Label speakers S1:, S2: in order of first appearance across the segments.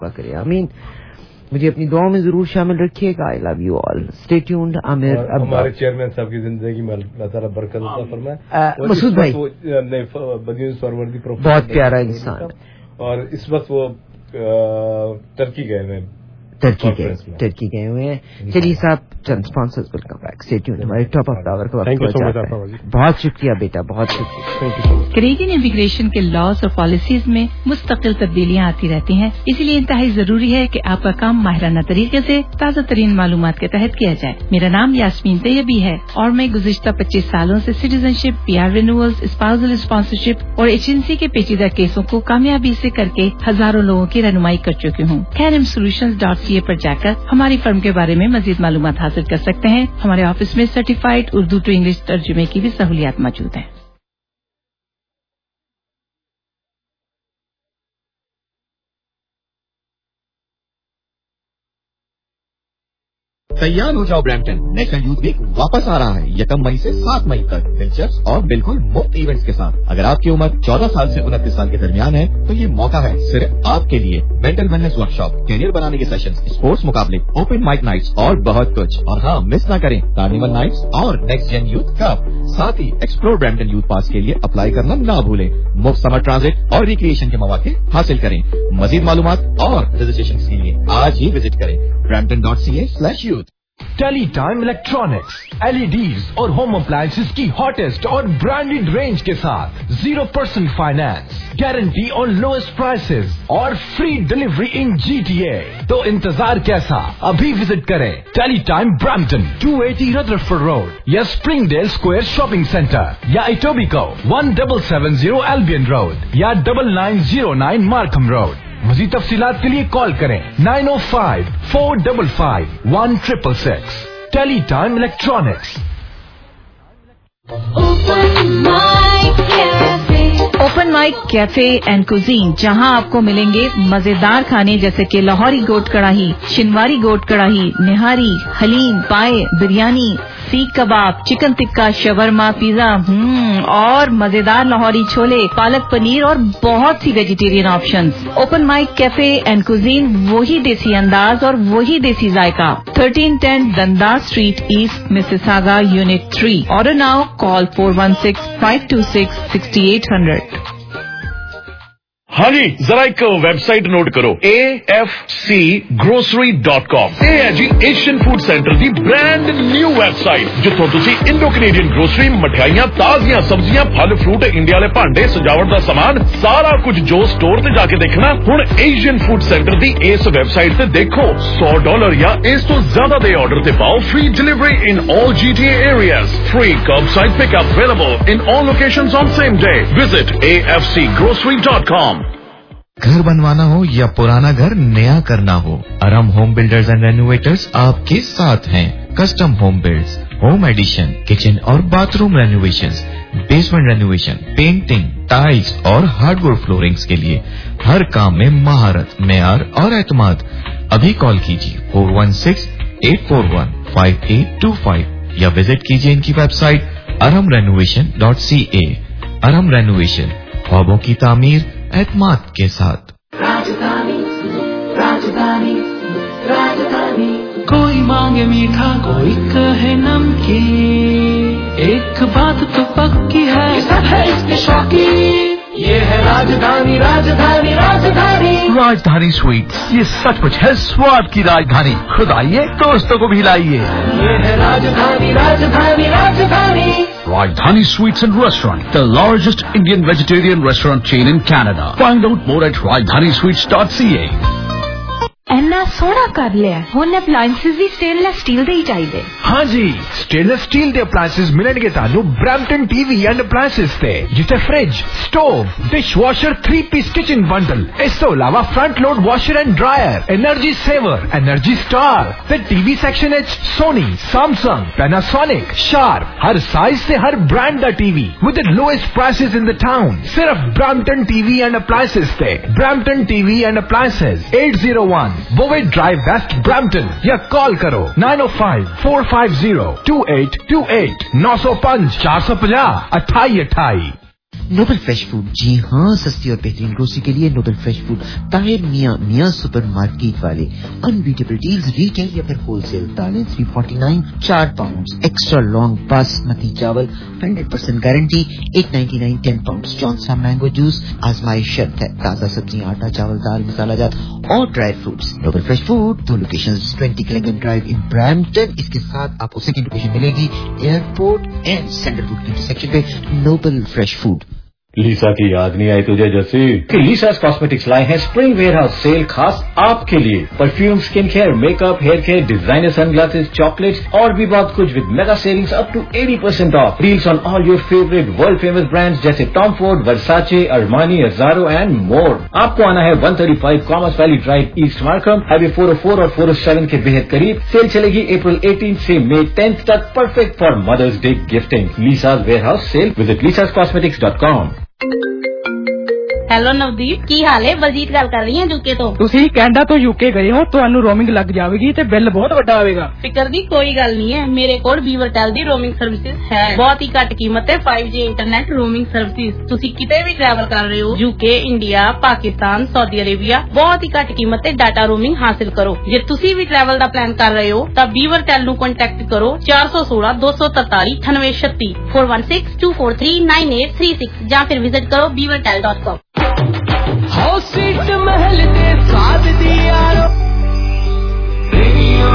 S1: کرے. آمین. مجھے اپنی دعاؤں میں ضرور شامل رکھیے گا. I love you all. Stay tuned. عامر
S2: ہمارے چیئرمین صاحب کی زندگی میں اللہ تعالیٰ برکت عطا فرمائے.
S1: مسعود بھائی بہت پیارا انسان,
S2: اور اس وقت وہ ترکی گئے ہوئے ہیں.
S1: ٹرکی گئے ہوئے ہیں. چلیے صاحب, چند sponsors will come back. Stay tuned. ہمارے ٹاپ آف ٹاور کا وقت. بہت شکریہ بیٹا, بہت شکریہ.
S3: کینیڈین امیگریشن کے لاز اور پالیسیز میں مستقل تبدیلیاں آتی رہتی ہیں, اسی لیے انتہائی ضروری ہے کہ آپ کا کام ماہرانہ طریقے سے تازہ ترین معلومات کے تحت کیا جائے. میرا نام یاسمین طیبی ہے اور میں گزشتہ 25 سالوں سے citizenship, P R renewals, spousal sponsorship اور ایجنسی کے پیچیدہ کیسوں کو کامیابی سے کر کے ہزاروں لوگوں کی رہنمائی کر چکی ہوں. KRMSolutions.ca پر جا کر ہماری فرم کے بارے میں مزید معلومات حاصل کر سکتے ہیں. ہمارے آفس میں سرٹیفائڈ اردو ٹو انگلش ترجمے کی بھی سہولیات موجود ہیں.
S4: تیار ہو جاؤ برامپٹن, نیشنل یوتھ ویک واپس آ رہا ہے 1 مئی سے 7 مئی تک, دلچسپ اور بالکل مفت ایونٹس کے ساتھ. اگر آپ کی عمر 14 سال سے 29 سال کے درمیان ہے تو یہ موقع ہے صرف آپ کے لیے. Mental wellness workshop, career بنانے کے سیشن, اسپورٹس مقابلے, اوپن مائک نائٹس اور بہت کچھ. اور ہاں, مس نہ کریں کارنیول نائٹس اور نیکسٹ جن یوتھ کپ. ساتھ ہی ایکسپلور برامپٹن یوتھ پاس کے لیے اپلائی کرنا نہ بھولیں. مفت سمر ٹرانزٹ اور ریکریشن کے مواقع حاصل کریں. مزید معلومات اور رجسٹریشن کے لیے آج ہی وزٹ کریں brampton.ca/youth.
S5: Teletime electronics, LEDs اور ہوم اپلائنسز کی ہاٹسٹ اور برانڈیڈ رینج کے ساتھ 0% finance, guarantee on lowest prices اور فری ڈلیوری ان GTA. تو انتظار کیسا, ابھی وزٹ کریں Teletime Brampton 280 Rutherford Road یا Springdale Square Shopping Centre یا ایٹوبیکو 1770 ایلبین روڈ یا 9909 مارکھم روڈ. مزید تفصیلات کے لیے کال کریں 905-455-1666. Teletime electronics.
S3: Open Mic Cafe and Cuisine, جہاں آپ کو ملیں گے مزیدار کھانے جیسے کہ لاہوری گوٹ کڑاہی, شنواری گوٹ کڑاہی, nihari, haleem, paya, biryani, seekh kebab, chicken tikka, shawarma, pizza اور مزیدار لاہوری چھولے, پالک پنیر اور بہت سی vegetarian options. Open Mic Cafe and Cuisine, وہی دیسی انداز اور وہی دیسی ذائقہ. 1310 Dundas Street East, Mississauga, unit 3. Order now, call 416-526-6800.
S6: ہاں جی, ذرا ایک ویب سائٹ نوٹ کرو, AFCgrocery.com. یہ ہے جی ایشین فوڈ سینٹر دی برانڈ نیو ویب سائٹ, جتوں تسی انڈو کینیڈین گروسری, مٹھائیاں, تازیاں سبزیاں, پھل فروٹ, انڈیا والے بھانڈے, سجاوٹ دا سامان, سارا کچھ جو سٹور تے جا کے دیکھنا ہن ایشین فوڈ سینٹر دی اس ویب سائٹ تے دیکھو. $100 یا اس تو زیادہ دے آرڈر تے پاؤ free delivery in all GTA areas. Free curbside pickup available in all locations on same day. Visit AFCgrocery.com.
S4: گھر بنوانا ہو یا پرانا گھر نیا کرنا ہو, Iram Home Builders and Renovators آپ کے ساتھ ہیں. Custom home builds, home addition, kitchen اور bathroom renovations, basement renovation, painting, tiles اور ہارڈ ووڈ فلورنگز کے لیے ہر کام میں مہارت, معیار اور اعتماد. ابھی کال کیجیے 416-841-5825 یا وزٹ کیجیے ان کی web site aramrenovation.ca. Iram renovation, خوابوں کی تعمیر اعتماد کے ساتھ.
S7: کوئی مانگے میٹھا, کوئی کہے نمکین, ایک بات تو پکی ہے, سب ہے اس کے شوقین. یہ ہے راجدھانی, راجدھانی, راجدھانی.
S5: راجدھانی سویٹس, یہ سچ مچ ہے سواد کی راجدھانی. خود آئیے, دوستوں کو بھی لائیے.
S7: یہ ہے راجدھانی, راجدھانی, راجدھانی.
S8: Rajdhani Sweets and Restaurant, the largest Indian vegetarian restaurant chain in Canada. Find out more at rajdhanisweets.ca.
S3: اینا سونا کر لیا, ہن اپلائنسز بھی سٹینلیس سٹیل دے ہی چاہیے.
S5: ہاں جی, سٹینلیس سٹیل دے اپلائنسز ملن گے تانوں Brampton T V and Appliances تے, جتے fridge, stove, dishwasher, 3-piece kitchen bundle, اس تو علاوہ front load washer and dryer, energy saver, Energy Star. تے ٹی وی سیکشن اچ سونی, سیمسنگ, پیناسونک, شارپ, ہر سائز سے ہر برانڈ دا T V with the lowest prices in the town. صرف Brampton T V and Appliances تے. Brampton T V and Appliances, 801 Bovaird Drive West, Brampton. یا call کرو 905-450-2828, 905-450-2828.
S1: Nobel Fresh food, जी हाँ, सस्ती और बेहतरीन ग्रोसरी के लिए Noble Fresh Food, Tahir Miyan supermarket वाले। अनबीटेबल डील्स, रिटेल या फिर होलसेल। दालें 349 4 पाउंड, एक्स्ट्रा लॉन्ग बासमती चावल 100% guarantee 899 10 pound. Johnson mango juice, आजमाइश शर्त है। ताजा सब्जियां, आटा, चावल, दाल, मसाला जात और dry fruits. Noble Fresh Food, 2 locations, 20 Killingan Drive in Brampton. इसके साथ आपको सेकंड लोकेशन मिलेगी Airport and Central book intersection पे। Noble Fresh Food.
S2: लीसा की याद नहीं आई तुझे जैसी
S9: कि लीसास कॉस्मेटिक्स लाए हैं स्प्रिंग वेयरहाउस सेल खास आपके लिए। Perfume, skin care, makeup, hair care, designer sunglasses, chocolates और भी बहुत कुछ with mega savings up to 80% off. Deals on all your favourite world famous brands जैसे Tom Ford, Versace, Armani, Azzaro and more. आपको आना है 135 Commerce Valley Drive, East Markham, highway 404 और 407 के बेहद करीब। सेल चलेगी अप्रैल 18 से मई 10 तक, perfect for Mother's Day gifting. Lisa's warehouse sale, visit lisascosmetics.com।
S10: Hello Navdeep, ਕੀ ਹਾਲ ਹੈ? ਬਲਜੀਤ ਗੱਲ ਕਰ ਰਹੀ ਹਾਂ ਯੂਕੇ ਤੋਂ।
S11: ਤੁਸੀਂ ਕੈਨੇਡਾ ਤੋਂ ਯੂਕੇ ਗਏ ਹੋ, ਤੁਹਾਨੂੰ ਰੋਮਿੰਗ ਲੱਗ ਜਾਵੇਗੀ ਤੇ ਬਿੱਲ ਬਹੁਤ ਵੱਡਾ ਆਵੇਗਾ।
S10: ਫਿਕਰ ਦੀ ਕੋਈ ਗੱਲ ਨਹੀਂ ਹੈ, ਮੇਰੇ ਕੋਲ ਵੀਵਰਟੈਲ ਦੀ ਰੋਮਿੰਗ ਸਰਵਿਸਿਜ਼ ਹੈ। ਬਹੁਤ ਹੀ ਘੱਟ ਕੀਮਤ ਤੇ 5G ਇੰਟਰਨੈਟ ਰੋਮਿੰਗ ਸਰਵਿਸਿਜ਼। ਤੁਸੀਂ ਕਿਤੇ ਵੀ ਟਰੈਵਲ ਕਰ ਰਹੇ ਹੋ, UK, India, Pakistan, Saudi Arabia, ਬਹੁਤ ਹੀ ਘੱਟ ਕੀਮਤ ਤੇ ਡਾਟਾ ਰੋਮਿੰਗ ਹਾਸਿਲ ਕਰੋ। ਜੇ ਤੁਸੀਂ ਵੀ ਟਰੈਵਲ ਦਾ ਪਲਾਨ ਕਰ ਰਹੇ ਹੋ ਤਾਂ ਵੀਵਰਟੈਲ ਨੂੰ ਕੰਟੈਕਟ ਕਰੋ 416 243 9836 416 243 9836 ਜਾਂ ਫਿਰ ਵਿਜ਼ਿਟ ਕਰੋ beavertel.com।
S7: सीट महल दे साथ दिया radio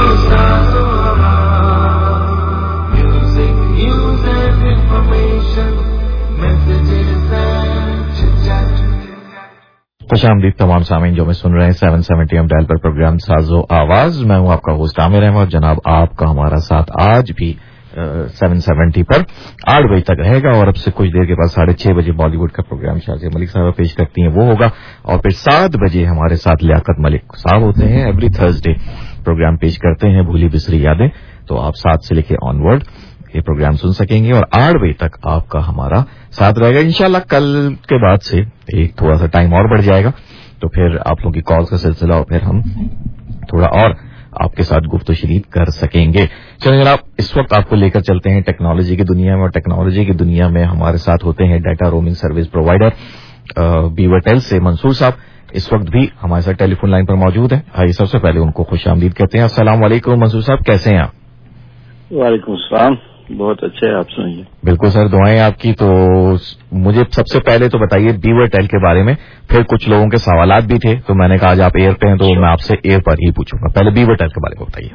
S7: music news and information messages and chit.
S4: खुशामदीद तमाम सामीन जो में सुन रहे हैं 770 AM डायल पर प्रोग्राम साजो आवाज। मैं हूं आपका होस्ट आमिर अहमद। जनाब आपका हमारा साथ आज भी 770 पर 8 बजे तक रहेगा और अब से कुछ देर के बाद 6:30 बजे बॉलीवुड का प्रोग्राम शाज़िया मलिक साहब पेश करती हैं, वो होगा। और फिर 7 बजे हमारे साथ लियाकत मलिक साहब होते हैं। एवरी थर्सडे प्रोग्राम पेश करते हैं भूली बिसरी यादें। तो आप 7 से लेके ऑनवर्ड ये प्रोग्राम सुन सकेंगे और 8 बजे तक आपका हमारा साथ रहेगा। इंशाल्लाह कल के बाद से एक थोड़ा सा टाइम और बढ़ जाएगा, तो फिर आप लोगों की कॉल्स का सिलसिला और फिर हम थोड़ा और आपके साथ गुफ्तगू कर सकेंगे। चलिए जनाब, इस वक्त आपको लेकर चलते हैं टेक्नोलॉजी की दुनिया में। और टेक्नोलॉजी की दुनिया में हमारे साथ होते हैं data roaming service provider Beavertel से मंसूर साहब। इस वक्त भी हमारे साथ टेलीफोन लाइन पर मौजूद है। आइए सबसे पहले उनको खुशामदीद कहते हैं। अस्सलाम वालेकुम मंसूर साहब, कैसे हैं आप?
S12: वालेकुम सलाम, बहुत अच्छे हैं, आप सुनिए।
S4: बिल्कुल सर, दुआएं आपकी। तो मुझे सबसे पहले तो बताइए बीवरटेल के बारे में, फिर कुछ लोगों के सवालात भी थे तो मैंने कहा आज आप एयर पे हैं तो मैं आपसे एयर पर ही पूछूंगा। पहले बीवरटेल के बारे में बताइए।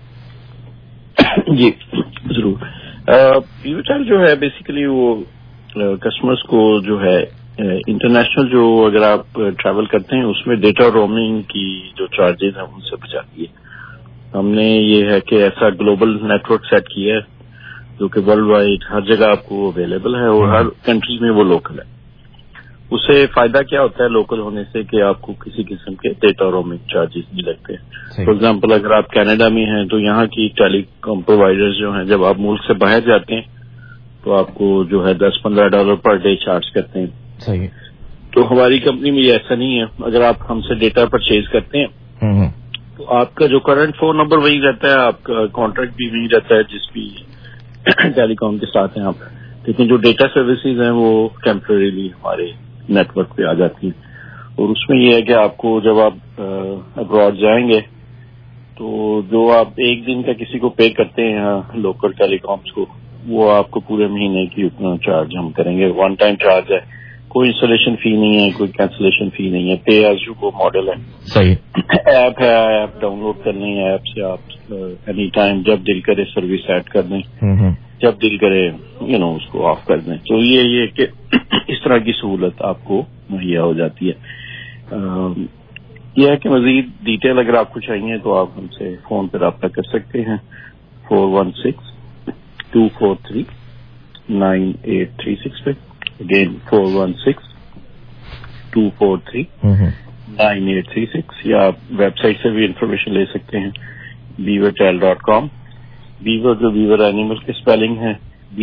S12: जी जरूर। बीवरटेल जो है बेसिकली वो कस्टमर्स को जो है इंटरनेशनल जो अगर आप ट्रैवल करते हैं उसमें डेटा रोमिंग की जो चार्जेस हैं उनसे बचाती है। हमने ये है कि ऐसा ग्लोबल नेटवर्क सेट किया है जो कि वर्ल्ड वाइड हर जगह आपको अवेलेबल है और हर कंट्री में वो लोकल है। उससे फायदा क्या होता है लोकल होने से कि आपको किसी किस्म के डेटा रोमिंग चार्जेस नहीं लगते। फॉर एग्जांपल अगर आप कनाडा में हैं तो यहाँ की टेलीकॉम प्रोवाइडर्स जो हैं जब आप मुल्क से बाहर जाते हैं तो आपको जो है $10-15 पर डे चार्ज करते हैं।
S4: सही।
S12: तो हमारी कंपनी में ऐसा नहीं है। अगर आप हमसे डेटा परचेज करते हैं तो आपका जो करंट फोन नंबर वही रहता है, आपका कॉन्ट्रैक्ट भी वही रहता है जिस भी टेलीकॉम के साथ हैं आप, लेकिन जो डेटा सर्विसेज हैं वो टेम्परेरीली हमारे नेटवर्क पे आ जाती है। और उसमें ये है कि आपको जब आप अब्रॉड जाएंगे तो जो आप एक दिन का किसी को पे करते हैं यहाँ लोकल टेलीकॉम्स को, वो आपको पूरे महीने की उतना चार्ज हम करेंगे। वन टाइम चार्ज है, कोई इंस्टॉलेशन फी नहीं है, कोई कैंसिलेशन फी नहीं है, पे एज यू गो मॉडल है।
S4: सही।
S12: ऐप है, ऐप डाउनलोड करनी है, ऐप से आप एनी टाइम जब दिल करे सर्विस ऐड कर दें, जब दिल करे उसको ऑफ कर दें। तो ये कि इस तरह की सहूलत आपको मुहैया हो जाती है। यह है कि मजीद डिटेल अगर आपको चाहिए तो आप हमसे फोन पर रब्ता कर सकते हैं 416-243-9836 पे। अगेन 416-243-9836 या आप वेबसाइट से भी इंफॉर्मेशन ले सकते हैं beavertel.com। बीवर जो बीवर एनिमल की स्पेलिंग है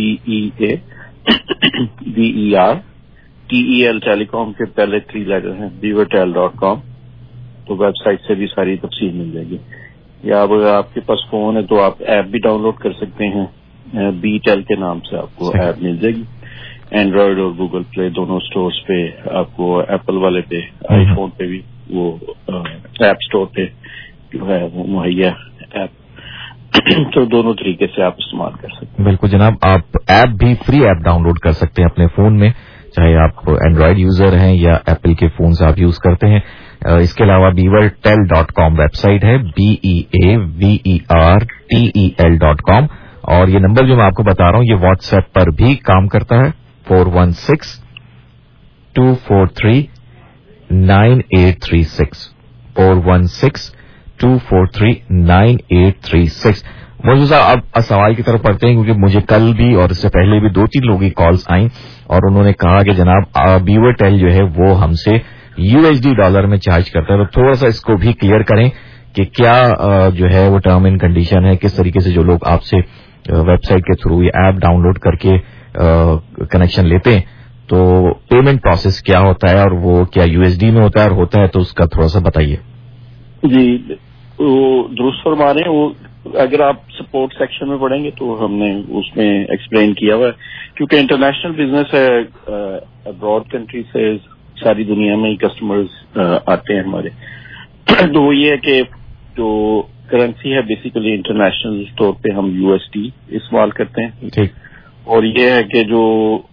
S12: BEAVERTEL, टेलीकॉम के पहले 3 लेटर हैं beavertel.com। तो वेबसाइट से भी सारी तफसील मिल जाएगी। या अगर आपके पास फोन है तो आप ऐप भी डाउनलोड कर सकते हैं, बीटेल के नाम से आपको ऐप मिल जाएगी। اینڈرائڈ اور گوگل پلے دونوں اسٹورز پہ آپ کو ایپل والے پہ آئی فون پہ بھی وہ ایپ اسٹور پہ جو ہے وہ مہیا ایپ تو دونوں طریقے سے آپ استعمال کر سکتے ہیں.
S4: بالکل جناب, آپ ایپ بھی فری ایپ ڈاؤن لوڈ کر سکتے ہیں اپنے فون میں, چاہے آپ اینڈرائڈ یوزر ہیں یا ایپل کے فون سے آپ یوز کرتے ہیں. اس کے علاوہ beavertel.com ویب سائٹ ہے, beavertel.com, اور یہ نمبر جو میں آپ کو بتا رہا ہوں یہ واٹس ایپ پر بھی کام کرتا ہے, 416-243-9836 416-243-9836. موجود صاحب اب سوال کی طرف پڑھتے ہیں, کیونکہ مجھے کل بھی اور اس سے پہلے بھی 2-3 لوگوں کی کالز آئیں اور انہوں نے کہا کہ جناب بیورٹیل جو ہے وہ ہم سے USD ڈالر میں چارج کرتا ہے, تو تھوڑا سا اس کو بھی کلیئر کریں کہ کیا جو ہے وہ ٹرم اینڈ کنڈیشن ہے, کس طریقے سے جو لوگ آپ سے ویب سائٹ کے تھرو یہ ایپ ڈاؤن لوڈ کر کے کنیکشن لیتے ہیں تو پیمنٹ پروسیس کیا ہوتا ہے, اور وہ کیا USD میں ہوتا ہے, اور ہوتا ہے تو اس کا تھوڑا سا بتائیے.
S12: جی وہ درست فرما رہے ہیں. وہ اگر آپ سپورٹ سیکشن میں پڑھیں گے تو ہم نے اس میں ایکسپلین کیا ہوا ہے, کیونکہ انٹرنیشنل بزنس ہے, ابراڈ کنٹری سے ساری دنیا میں ہی کسٹمرز آتے ہیں ہمارے. تو وہ یہ ہے کہ جو کرنسی ہے بیسیکلی انٹرنیشنل طور پہ ہم USD استعمال کرتے ہیں, اور یہ ہے کہ جو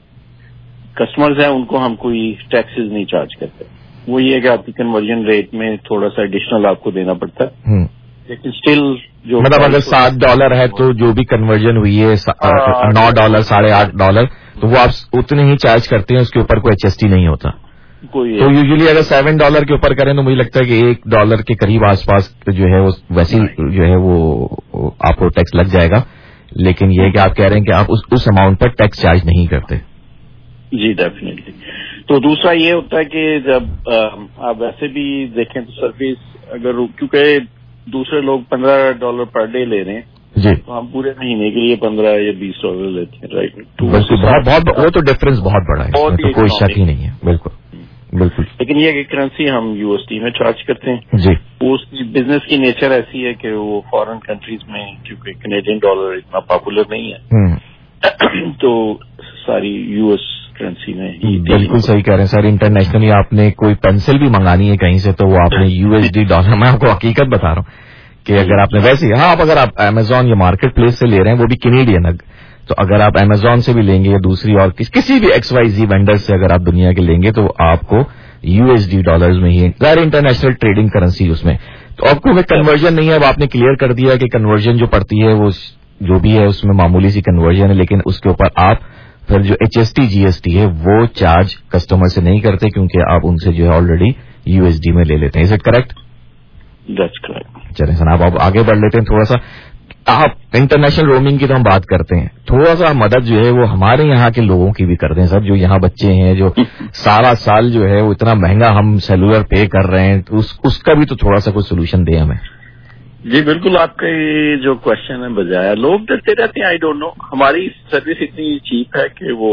S12: کسٹمرز ہیں ان کو ہم کوئی ٹیکسز نہیں چارج کرتے. وہ یہ ہے کہ آپ کی کنورژن ریٹ میں تھوڑا سا ایڈیشنل آپ کو دینا پڑتا ہے, لیکن اسٹل جو
S4: مطلب اگر $7 ہے تو جو بھی کنورژن ہوئی ہے $9, $8.5 تو وہ آپ اتنے ہی چارج کرتے ہیں, اس کے اوپر کوئی HST نہیں ہوتا. تو یوزلی اگر $7 کے اوپر کریں تو مجھے لگتا ہے کہ $1 کے قریب آس پاس جو ہے ویسے جو ہے وہ آپ کو ٹیکس لگ جائے گا, لیکن یہ کہ آپ کہہ رہے ہیں کہ آپ اس اماؤنٹ پر ٹیکس چارج نہیں کرتے.
S12: جی ڈیفینیٹلی. تو دوسرا یہ ہوتا ہے کہ جب آپ ویسے بھی دیکھیں تو سروس اگر کیونکہ دوسرے لوگ $15 پر ڈے لے رہے ہیں
S4: جی,
S12: تو ہم پورے مہینے کے لیے $15 یا $20 لیتے ہیں, رائٹ.
S4: بہت وہ تو ڈفرینس بہت بڑا ہے, کوئی شک ہی نہیں ہے. بالکل بالکل.
S12: لیکن یہ کہ کرنسی ہم USD میں چارج کرتے ہیں.
S4: جی,
S12: اس بزنس کی نیچر ایسی ہے کہ وہ فارن کنٹریز میں کیونکہ کینیڈین ڈالر اتنا پاپولر نہیں ہے تو ساری US کرنسی میں.
S4: بالکل صحیح کہہ رہے ہیں سر. انٹرنیشنلی آپ نے کوئی پینسل بھی منگانی ہے کہیں سے تو وہ آپ نے USD ڈالر, میں آپ کو حقیقت بتا رہا ہوں کہ اگر آپ نے ویسے اگر آپ امیزون یا مارکیٹ پلیس سے لے رہے ہیں وہ بھی کینیڈین, تو اگر آپ امیزون سے بھی لیں گے یا دوسری اور کسی بھی XYZ وینڈر سے اگر آپ دنیا کے لیں گے تو آپ کو USD ڈالرز میں ہی غیر انٹرنیشنل ٹریڈنگ کرنسی اس میں, تو آپ کو کنورژن نہیں ہے. اب آپ نے کلیئر کر دیا کہ کنورژن جو پڑتی ہے وہ جو بھی ہے اس میں معمولی سی کنورژن ہے, لیکن اس کے اوپر آپ پھر جو HST GST ہے وہ چارج کسٹمر سے نہیں کرتے کیونکہ آپ ان سے جو ہے آلریڈی USD میں لے لیتے ہیں. Is it correct?
S12: That's correct.
S4: چلیں سر آپ آگے بڑھ لیتے ہیں تھوڑا سا. آپ انٹرنیشنل رومنگ کی تو ہم بات کرتے ہیں, تھوڑا سا مدد جو ہے وہ ہمارے یہاں کے لوگوں کی بھی کرتے ہیں سر, جو یہاں بچے ہیں جو سارا سال جو ہے وہ اتنا مہنگا ہم سیلولر پے کر رہے ہیں, تو اس کا بھی تو تھوڑا سا کوئی سولوشن دیں ہمیں.
S12: جی بالکل, آپ کا یہ جو کوشچن ہے بجایا لوگ ڈرتے رہتے ہیں. آئی ڈونٹ نو, ہماری سروس اتنی چیپ ہے کہ وہ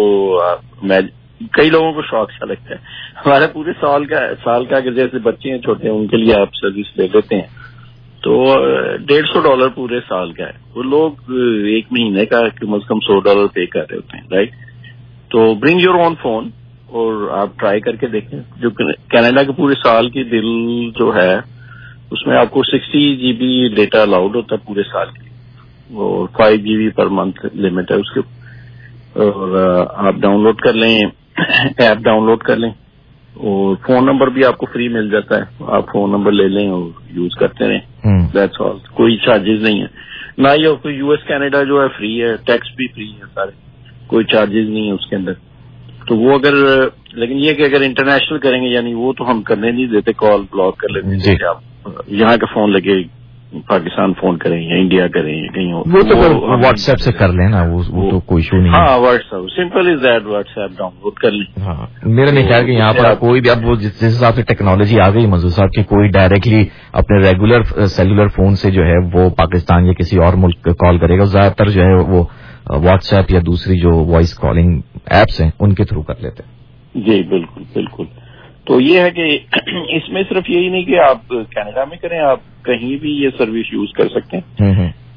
S12: کئی لوگوں کو شوق اچھا لگتا ہے. ہمارا پورے سال کا اگر جیسے بچے ہیں چھوٹے ہیں ان کے لیے آپ سروس لے لیتے ہیں تو $150 پورے سال کا ہے. وہ لوگ ایک مہینے کا کم از کم $100 پے کر رہے ہوتے ہیں, رائٹ. تو برنگ یور اون فون اور آپ ٹرائی کر کے دیکھیں. جو کینیڈا کے پورے سال کی بل جو ہے اس میں آپ کو 60 GB ڈیٹا الاؤڈ ہوتا ہے پورے سال کے لیے, اور 5 GB پر منتھ لمٹ ہے اس کے, اور آپ ڈاؤن لوڈ کر لیں, ایپ ڈاؤن لوڈ کر لیں, اور فون نمبر بھی آپ کو فری مل جاتا ہے. آپ فون نمبر لے لیں اور یوز کرتے رہیں. That's all. کوئی چارجز نہیں ہے, نہ ہی کوئی US کینیڈا جو ہے فری ہے, ٹیکس بھی فری ہے سارے, کوئی چارجز نہیں ہے اس کے اندر. تو وہ لیکن یہ کہ اگر انٹرنیشنل کریں گے یعنی وہ تو ہم کرنے نہیں دیتے, کال بلاک کر لیتے ہیں. آپ یہاں کا فون لگے پاکستان فون کریں یا انڈیا کریں یا کہیں اور,
S4: وہ تو واٹس ایپ سے کر لیں نا, وہ تو کوئی ایشو نہیں.
S12: ہاں WhatsApp simple as that, WhatsApp download کر لیں.
S4: ہاں میرا نہیں خیال کہ یہاں پر کوئی بھی اب وہ جس حساب سے ٹیکنالوجی آ گئی منظور صاحب کی, کوئی ڈائریکٹلی اپنے ریگولر سیلولر فون سے جو ہے وہ پاکستان یا کسی اور ملک کال کرے گا. زیادہ تر جو ہے وہ واٹس ایپ یا دوسری جو وائس کالنگ ایپس ہیں ان کے تھرو کر لیتے ہیں.
S12: جی بالکل بالکل. تو یہ ہے کہ اس میں صرف یہی نہیں کہ آپ کینیڈا میں کریں, آپ کہیں بھی یہ سروس یوز کر سکتے ہیں.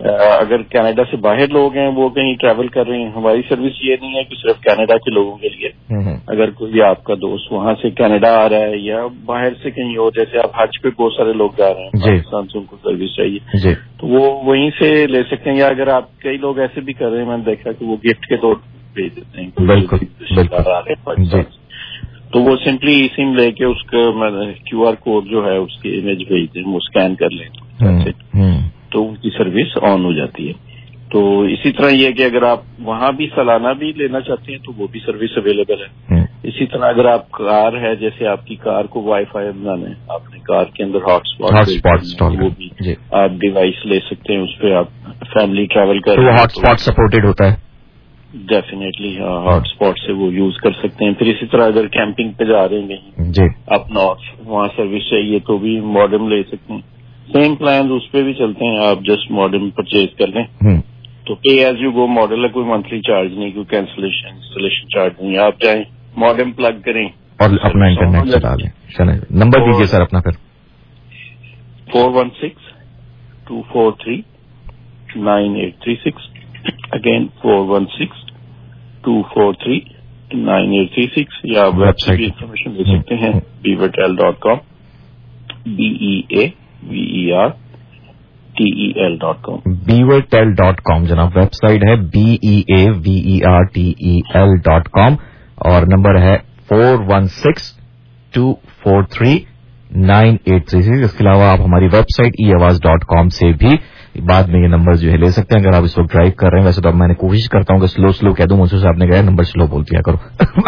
S12: اگر کینیڈا سے باہر لوگ ہیں وہ کہیں ٹریول کر رہے ہیں، ہماری سروس یہ نہیں ہے کہ صرف کینیڈا کے لوگوں کے لیے. اگر کوئی آپ کا دوست وہاں سے کینیڈا آ رہا ہے یا باہر سے کہیں اور، جیسے آپ حج پہ بہت سارے لوگ جا رہے ہیں پاکستان سے، ان کو سروس چاہیے تو وہ وہیں سے لے سکتے ہیں. یا اگر آپ کئی لوگ ایسے بھی کر رہے ہیں، میں نے دیکھا کہ وہ گفٹ کے طور پر بھیج دیتے ہیں. بالکل. تو وہ سمپلی سم لے کے اس کا QR کوڈ جو ہے اس کی امیج بھیج دیں، وہ اسکین کر لیں تو ان کی سروس آن ہو جاتی ہے. تو اسی طرح یہ کہ اگر آپ وہاں بھی سالانہ بھی لینا چاہتے ہیں تو وہ بھی سروس اویلیبل ہے. اسی طرح اگر آپ کار ہے، جیسے آپ کی کار کو وائی فائی بنانا ہے، آپ نے کار کے اندر ہاٹ اسپاٹ وہ بھی آپ ڈیوائس لے سکتے ہیں، اس پہ آپ فیملی ٹریول کر رہے ہیں
S4: ہاٹ اسپاٹ سپورٹڈ ہوتا ہے.
S12: ڈیفینیٹلی ہاٹ اسپاٹ سے وہ یوز کر سکتے ہیں. پھر اسی طرح اگر کیمپنگ پہ جا رہے ہیں کہیں اپ نارتھ، وہاں سروس چاہیے تو بھی ماڈم لے سکتے ہیں. سیم پلان اس پہ بھی چلتے ہیں، آپ جسٹ ماڈم پرچیز کر لیں تو pay as you go model ہے، کوئی منتھلی چارج نہیں، کوئی کینسلیشن انسٹالیشن چارج نہیں. آپ جائیں ماڈم پلگ کریں
S4: اور اپنا انٹرنیٹ چلا لیں. چلیں نمبر دیجیے سر اپنا پھر.
S12: 416-243-9836. اگین 416-243-9836. یا ویب سائٹ کی انفارمیشن دے سکتے ہیں beavertel.com. beavertel.com.
S4: beavertel.com جناب ویب سائٹ ہے beavertel.com اور نمبر ہے 416-243-9836. اس کے علاوہ آپ ہماری ویب سائٹ eawaz.com سے بھی بعد میں یہ نمبر جو ہے لے سکتے ہیں اگر آپ اس وقت ڈرائیو کر رہے ہیں. ویسے تو اب میں نے کوشش کرتا ہوں کہ سلو کہہ دوں، منصور صاحب نے کہا نمبر سلو بول دیا کرو.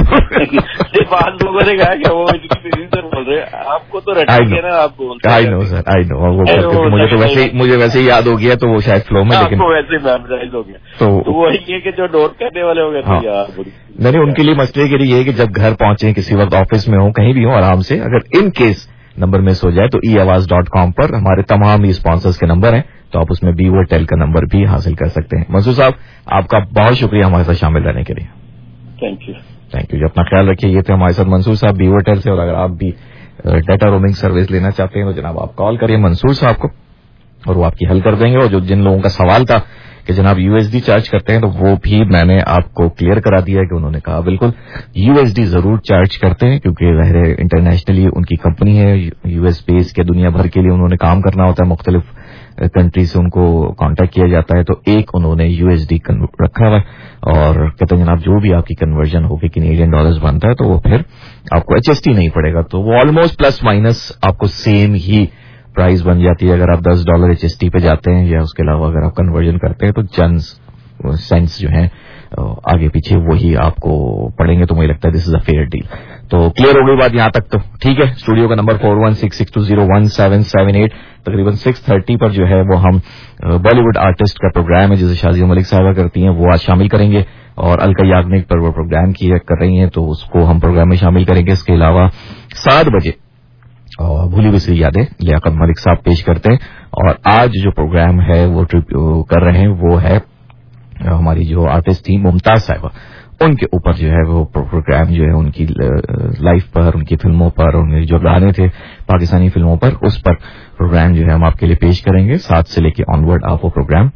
S12: بعض لوگوں نے کہا کہ وہ بول رہے آپ کو تو
S4: آئی نو سر، آئی نو. مجھے ویسے ہی یاد ہو گیا تو وہ شاید فلو میں، لیکن
S12: ویسے میمورائز ہو گیا تو وہی ہے کہ جو نوٹ کرنے والے ہو گئے
S4: نہیں، ان کے لیے مسئلے کے لیے یہ ہے کہ جب گھر پہنچے کسی وقت آفس میں ہوں کہیں بھی ہوں آرام سے، اگر ان کیس نمبر مس ہو جائے تو eawaz.com پر ہمارے تمام ہی اسپانسرز کے نمبر ہیں تو آپ اس میں beavertel کا نمبر بھی حاصل کر سکتے ہیں. منصور صاحب آپ کا بہت شکریہ ہمارے ساتھ شامل رہنے کے لیے.
S12: Thank you.
S4: جی اپنا خیال رکھیے. یہ تھے ہمارے ساتھ منصور صاحب beavertel سے. اور اگر آپ بھی ڈیٹا رومنگ سروس لینا چاہتے ہیں تو جناب آپ کال کریے منصور صاحب کو اور وہ آپ کی حل کر دیں گے. اور جو جن لوگوں کا سوال تھا کہ جناب USD چارج کرتے ہیں تو وہ بھی میں نے آپ کو کلیئر کرا دیا ہے کہ انہوں نے کہا بالکل USD ضرور چارج کرتے ہیں کیونکہ ظاہر انٹرنیشنلی ان کی کمپنی ہے، US بیس کے دنیا بھر کے لیے انہوں نے کام کرنا ہوتا ہے، مختلف کنٹری سے ان کو کانٹیکٹ کیا جاتا ہے. تو ایک انہوں نے USD رکھا ہوا ہے اور کہتے ہیں جناب جو بھی آپ کی کنورژن ہوگی کینیڈین ڈالرز بنتا ہے تو وہ پھر آپ کو HST نہیں پڑے گا. تو وہ آلموسٹ پلس مائنس آپ کو سیم ہی پرائز بن جاتی ہے اگر آپ $10 HST پہ جاتے ہیں یا اس کے علاوہ اگر آپ کنورژن کرتے ہیں تو چند سینٹس جو ہیں آگے پیچھے وہی آپ کو پڑیں گے. تو مجھے لگتا ہے this is a fair deal. تو کلیئر ہو گئی بات یہاں تک تو ٹھیک ہے. اسٹوڈیو کا نمبر 416-620-1778. تقریباً 6:30 پر جو ہے وہ ہم بالی ووڈ آرٹسٹ کا پروگرام ہے جسے شازیہ ملک صاحبہ کرتی ہیں وہ آج شامل کریں گے اور الکا یاگنک پر وہ پروگرام کر رہی ہیں تو اس کو ہم پروگرام میں شامل کریں گے. اس کے علاوہ 7 بجے بھولی بسری یادیں لیاقت ملک صاحب پیش کرتے ہیں. اور آج جو پروگرام ہے وہ کر رہے ہیں وہ ہے ہماری جو آرٹسٹ تھی ممتاز صاحبہ، ان کے اوپر جو ہے وہ پروگرام جو ہے ان کی لائف پر، ان کی فلموں پر، ان کے جو گانے تھے پاکستانی فلموں پر، اس پر پروگرام جو ہے ہم آپ کے لیے پیش کریں گے. 7 سے لے کے آنورڈ آپ وہ پروگرام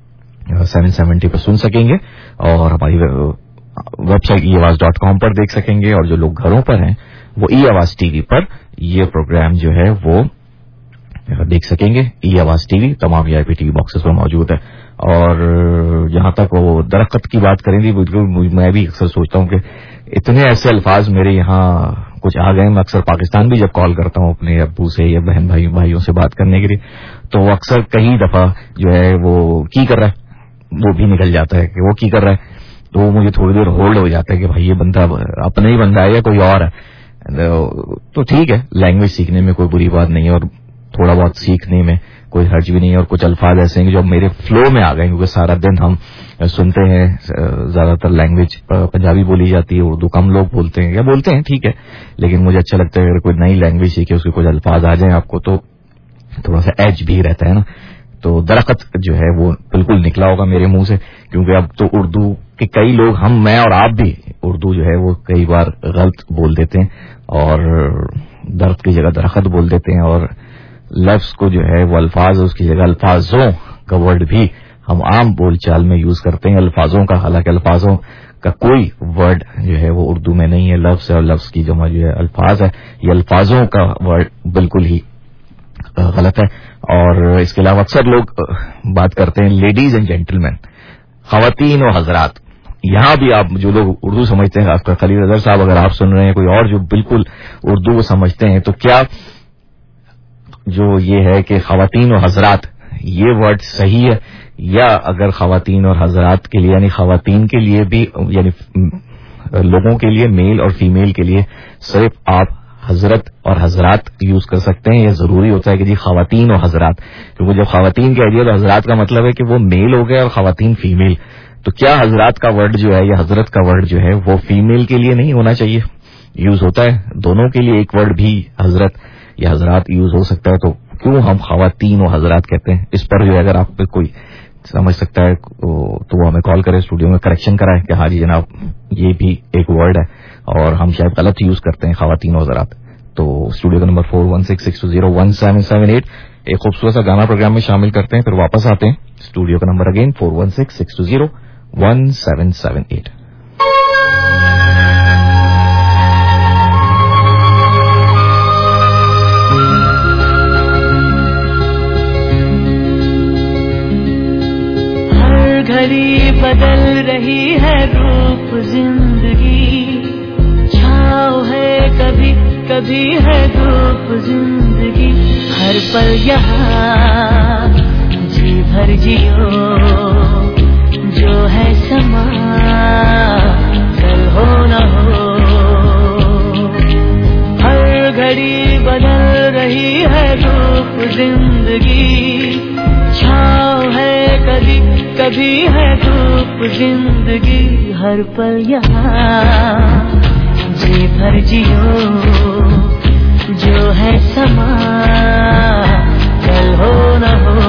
S4: 770 پر سن سکیں گے اور ہماری ویب سائٹ eawaz.com پر دیکھ سکیں گے. اور جو لوگ گھروں پر ہیں وہ eAواز TV پر یہ پروگرام جو ہے وہ دیکھ سکیں گے. eAواز TV تمام VIP TV باکسز پر موجود ہے. اور جہاں تک وہ درخت کی بات کریں گی میں بھی اکثر سوچتا ہوں کہ اتنے ایسے الفاظ میرے یہاں کچھ آ گئے. میں اکثر پاکستان بھی جب کال کرتا ہوں اپنے ابو سے یا بہن بھائیوں سے بات کرنے کے لیے تو وہ اکثر کئی دفعہ جو ہے وہ کی کر رہا ہے وہ بھی نکل جاتا ہے کہ وہ کی کر رہا ہے تو وہ مجھے تھوڑی دیر ہولڈ ہو جاتا ہے کہ بھائی یہ بندہ اپنا ہی بندہ ہے یا کوئی اور ہے. تو ٹھیک ہے لینگویج سیکھنے میں کوئی بری بات نہیں ہے اور تھوڑا بہت سیکھنے میں کوئی حرج بھی نہیں ہے. اور کچھ الفاظ ایسے ہیں جو میرے فلو میں آ گئے کیونکہ سارا دن ہم سنتے ہیں زیادہ تر لینگویج پنجابی بولی جاتی ہے، اردو کم لوگ بولتے ہیں یا بولتے ہیں ٹھیک ہے، لیکن مجھے اچھا لگتا ہے اگر کوئی نئی لینگویج سیکھے اس کے کچھ الفاظ آ جائیں آپ کو تو تھوڑا سا ایج بھی رہتا ہے نا. تو درخت جو ہے وہ بالکل نکلا ہوگا میرے منہ سے کیونکہ اب تو اردو کے کئی لوگ میں اور آپ بھی اردو جو ہے وہ کئی بار غلط بول دیتے ہیں اور درخت کی جگہ درخت بول دیتے ہیں اور لفظ کو جو ہے وہ الفاظ اس کی جگہ الفاظوں کا ورڈ بھی
S13: ہم عام بول چال میں یوز کرتے ہیں الفاظوں کا، حالانکہ الفاظوں کا کوئی ورڈ جو ہے وہ اردو میں نہیں ہے. لفظ ہے اور لفظ کی جمع جو ہے الفاظ ہے. یہ الفاظوں کا ورڈ بالکل ہی غلط ہے. اور اس کے علاوہ اکثر لوگ بات کرتے ہیں لیڈیز اینڈ جینٹلمین، خواتین و حضرات. یہاں بھی آپ جو لوگ اردو سمجھتے ہیں، آپ کا خلیل اظہر صاحب اگر آپ سن رہے ہیں، کوئی اور جو بالکل اردو سمجھتے ہیں، تو کیا جو یہ ہے کہ خواتین و حضرات یہ ورڈ صحیح ہے، یا اگر خواتین اور حضرات کے لیے یعنی خواتین کے لیے بھی یعنی لوگوں کے لیے میل اور فیمیل کے لیے صرف آپ حضرت اور حضرات یوز کر سکتے ہیں، یا ضروری ہوتا ہے کہ جی خواتین اور حضرات؟ کیونکہ جب خواتین کہہ دیا تو حضرات کا مطلب ہے کہ وہ میل ہو گیا اور خواتین فیمیل. تو کیا حضرات کا ورڈ جو ہے یا حضرت کا ورڈ جو ہے وہ فیمیل کے لیے نہیں ہونا چاہیے؟ یوز ہوتا ہے دونوں کے لیے. ایک ورڈ بھی حضرت یا حضرات یوز ہو سکتا ہے، تو کیوں ہم خواتین و حضرات کہتے ہیں؟ اس پر جو ہے اگر آپ پہ کوئی سمجھ سکتا ہے تو وہ ہمیں کال کرے، اسٹوڈیو میں کریکشن کرائے کہ ہاں جی جناب یہ بھی ایک ورڈ ہے اور ہم شاید غلط یوز کرتے ہیں خواتین و حضرات. تو اسٹوڈیو کا نمبر 4166201778. ایک خوبصورت سا گانا پروگرام میں شامل کرتے ہیں، پھر واپس آتے ہیں. اسٹوڈیو کا نمبر اگین 4166201778.
S7: گھڑی بدل رہی ہے روپ زندگی، چھاؤ ہے کبھی کبھی ہے دھوپ زندگی، ہر پل یہاں جی بھر جیو جو ہے سما کل ہو نہ ہو. ہر گھڑی بدل رہی ہے روپ زندگی، چھاؤ ہے کبھی کبھی ہے دھوپ زندگی، ہر پل یہاں جی بھر جیو جو ہے سما کل ہو نہ ہو.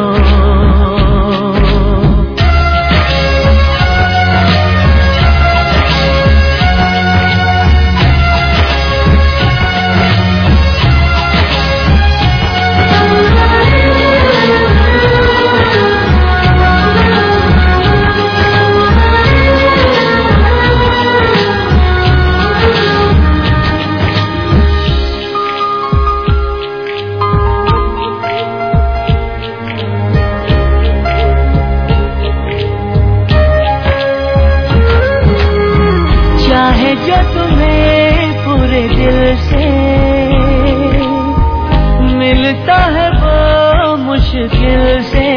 S7: جو تمہیں پورے دل سے ملتا ہے وہ مشکل سے،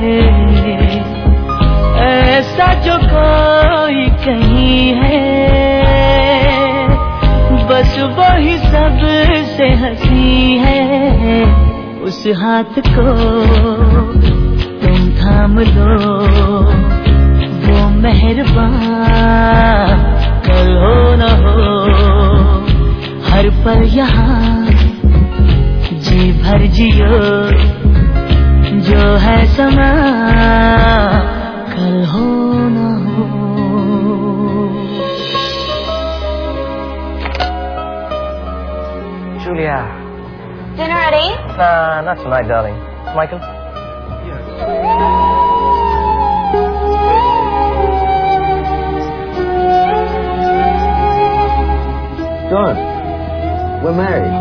S7: ایسا جو کوئی کہیں ہے بس وہی سب سے ہنسی ہے. اس ہاتھ کو تم تھام لو، وہ مہربان کل ہو نہ ہو. ہر پل یہاں جی بھر جیو جو ہے سما کل ہو نہ ہو.
S14: Julia.
S15: Dinner ready?
S14: Not tonight, darling. Michael?
S16: John, we're married.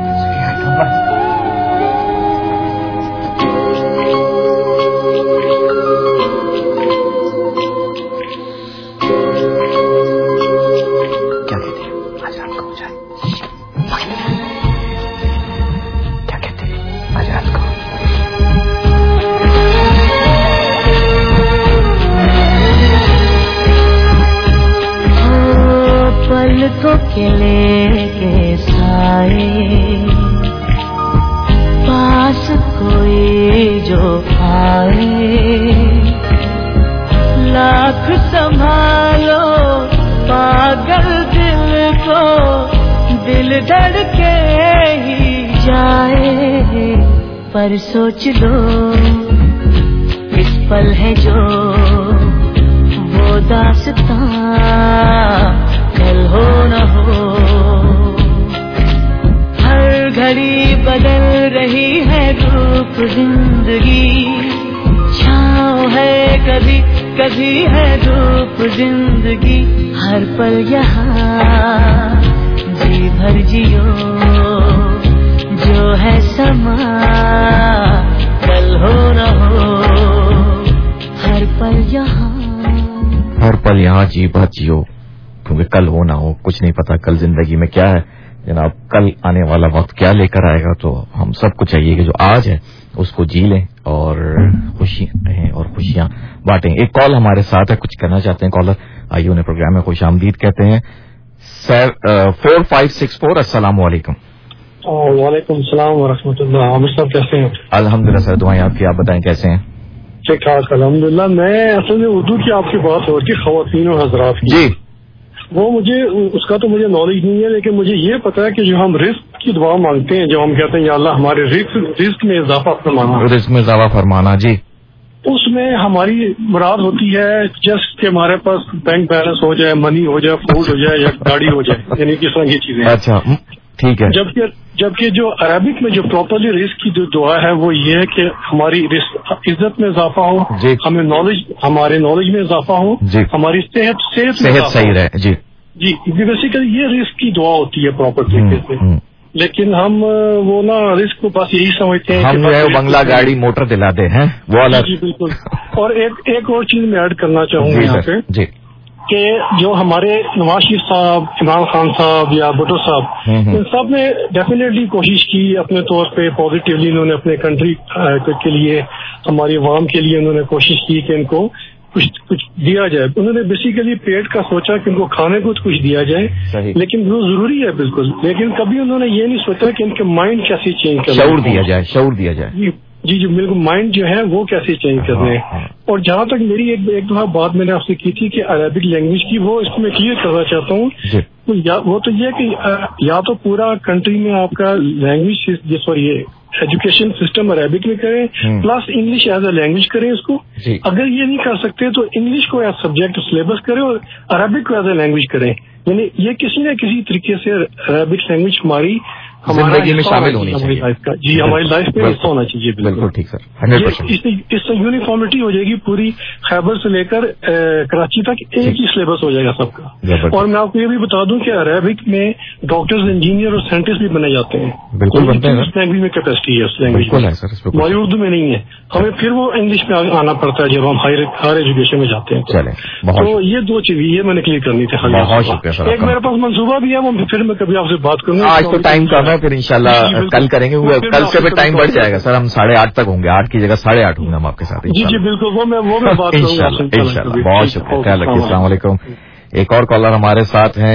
S14: کیا کہتے ہیں آج رات کو ہو جائے؟ کیا کہتے ہیں آج رات کو؟
S7: پلکوں کے لے کے سائے پاس کوئی جو آئے، لاکھ سنبھالو پاگل دل کو، دل دھڑ کے ہی جائے. پر سوچ لو اس پل ہے جو وہ داستاں کل ہو نہ ہو. ہر گھڑی بدل رہی ہے روپ زندگی، چھاؤ ہے کبھی کبھی ہے دھوپ زندگی ہر پل یہاں جی بھر جیو جو ہے سما کل ہو نہ ہو ہر پل یہاں
S13: ہر پل یہاں جی بھر جیو کیونکہ کل ہو نہ ہو کچھ نہیں پتا کل زندگی میں کیا ہے جناب کل آنے والا وقت کیا لے کر آئے گا تو ہم سب کو چاہیے کہ جو آج ہے اس کو جی لیں اور خوشیاں بانٹیں. ایک کال ہمارے ساتھ ہے کچھ کہنا چاہتے ہیں کالر آئیے انہیں پروگرام میں خوش آمدید کہتے ہیں. سر 4564 السلام علیکم.
S17: وعلیکم السلام ورحمۃ اللہ. عامر صاحب کیسے ہیں؟
S13: الحمدللہ سر دعائیں آپ کی آپ بتائیں کیسے ہیں؟
S17: ٹھیک ٹھاک الحمدللہ. میں اصل میں اردو کی آپ کی بات ہو رہی تھی خواتین و حضرات کی.
S13: جی
S17: وہ مجھے اس کا تو مجھے نالج نہیں ہے لیکن مجھے یہ پتا ہے کہ جو ہم رزق کی دعا مانگتے ہیں جو ہم کہتے ہیں یا اللہ ہمارے رزق میں اضافہ فرمانا
S13: رزق میں اضافہ فرمانا جی
S17: اس میں ہماری مراد ہوتی ہے جسٹ کہ ہمارے پاس بینک بیلنس ہو جائے منی ہو جائے فوڈ ہو جائے یا گاڑی ہو جائے یعنی کس طرح کی چیزیں.
S13: اچھا ٹھیک ہے.
S17: جبکہ جو عربک میں جو پراپرلی رزق کی جو دعا ہے وہ یہ ہے کہ ہماری عزت میں اضافہ ہو
S13: جی.
S17: ہمیں ہمارے نالج میں اضافہ ہو
S13: جی.
S17: ہماری صحت
S13: صحیح رہے جی
S17: جی. بیسیکلی یہ رزق کی دعا ہوتی ہے پراپر طریقے سے. لیکن ہم وہ نا رزق کو بس یہی سمجھتے ہیں
S13: ہم جو ہے بنگلہ گاڑی موٹر دلا دے ہیں وہ الگ.
S17: جی بالکل. اور ایک اور چیز میں ایڈ کرنا چاہوں گا یہاں پہ
S13: جی
S17: کہ جو ہمارے نواز شریف صاحب عمران خان صاحب یا بھٹو صاحب ان سب نے ڈیفینیٹلی کوشش کی اپنے طور پہ پازیٹیولی انہوں نے اپنے کنٹری کے لیے ہماری عوام کے لیے انہوں نے کوشش کی کہ ان کو کچھ دیا جائے. انہوں نے بیسیکلی پیٹ کا سوچا کہ ان کو کھانے کو کچھ دیا جائے لیکن وہ ضروری ہے بالکل. لیکن کبھی انہوں نے یہ نہیں سوچا کہ ان کے مائنڈ کیسے چینج کرنا
S13: شعور دیا جائے
S17: جی بالکل مائنڈ جو ہے وہ کیسے چینج کرنے ہیں. اور جہاں تک میری ایک دفعہ بات میں نے آپ سے کی تھی کہ عربک لینگویج کی وہ اس کو میں کلیئر کرنا چاہتا ہوں. وہ تو یہ کہ یا تو پورا کنٹری میں آپ کا language sorry education system Arabic میں کریں plus English as a language کریں اس کو. اگر یہ نہیں کر سکتے تو انگلش کو ایز سبجیکٹ سلیبس کریں اور عربک کو ایز اے لینگویج کریں. یعنی یہ کسی نہ کسی طریقے سے عربک لینگویج ہماری
S13: زندگی میں شامل ہونی چاہیے.
S17: جی ہماری لائف میں حصہ ہونا چاہیے.
S13: بالکل ٹھیک سر.
S17: اس سے یونیفارمٹی ہو جائے گی پوری خیبر سے لے کر کراچی تک ایک ہی سلیبس ہو جائے گا سب کا. اور میں آپ کو یہ بھی بتا دوں کہ عربک میں ڈاکٹرز انجینئر اور سائنٹسٹ بھی بنے جاتے ہیں.
S13: بالکل بنتے ہیں.
S17: اس لینگویج میں کیپیسٹی ہے اس لینگویج میں. ہماری اردو میں نہیں ہے. ہمیں پھر وہ انگلش میں آنا پڑتا ہے جب ہم ہائر ایجوکیشن میں جاتے ہیں. تو یہ دو چیز یہ میں نے کلیئر کرنی تھی. ایک میرے پاس منصوبہ بھی ہے وہ پھر میں کبھی آپ سے بات کروں گا.
S13: آج تو ٹائم کم ہے پھر انشاءاللہ کل کریں گے. کل سے بھی ٹائم بڑھ جائے گا سر. ہم 8:30 تک ہوں گے. 8 کی جگہ 8:30 ہوں گے ہم آپ کے ساتھ.
S17: جی بالکل وہ میں بات کروں گا
S13: انشاءاللہ. بہت شکریہ. خیال رکھیے. السلام علیکم. ایک اور کالر ہمارے ساتھ ہیں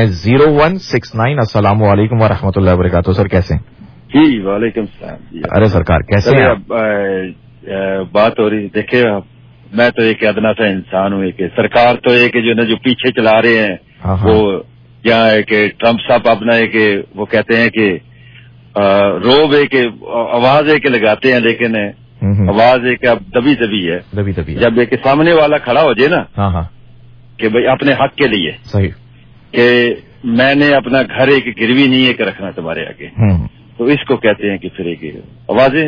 S13: 0169. السلام علیکم ورحمۃ اللہ وبرکاتہ. سر کیسے ہیں؟
S18: جی وعلیکم السلام.
S13: ارے سرکار کیسے ہیں؟
S18: بات ہو رہی دیکھیں میں تو ایک ادنا سا انسان ہوں کہ سرکار تو ایک جو پیچھے چلا رہے ہیں وہ یہاں ہے کہ ٹرمپ صاحب اپنا ہے کہ وہ کہتے ہیں کہ روب ہے کہ آواز ہے کہ لگاتے ہیں لیکن آواز ہے کہ اب دبی ہے. جب ایک سامنے والا کھڑا ہو جائے نا کہ بھائی اپنے حق کے لیے
S13: صحیح
S18: کہ میں نے اپنا گھر ایک گروی نہیں ہے کہ رکھنا تمہارے آگے تو اس کو کہتے ہیں کہ پھر ایک آوازیں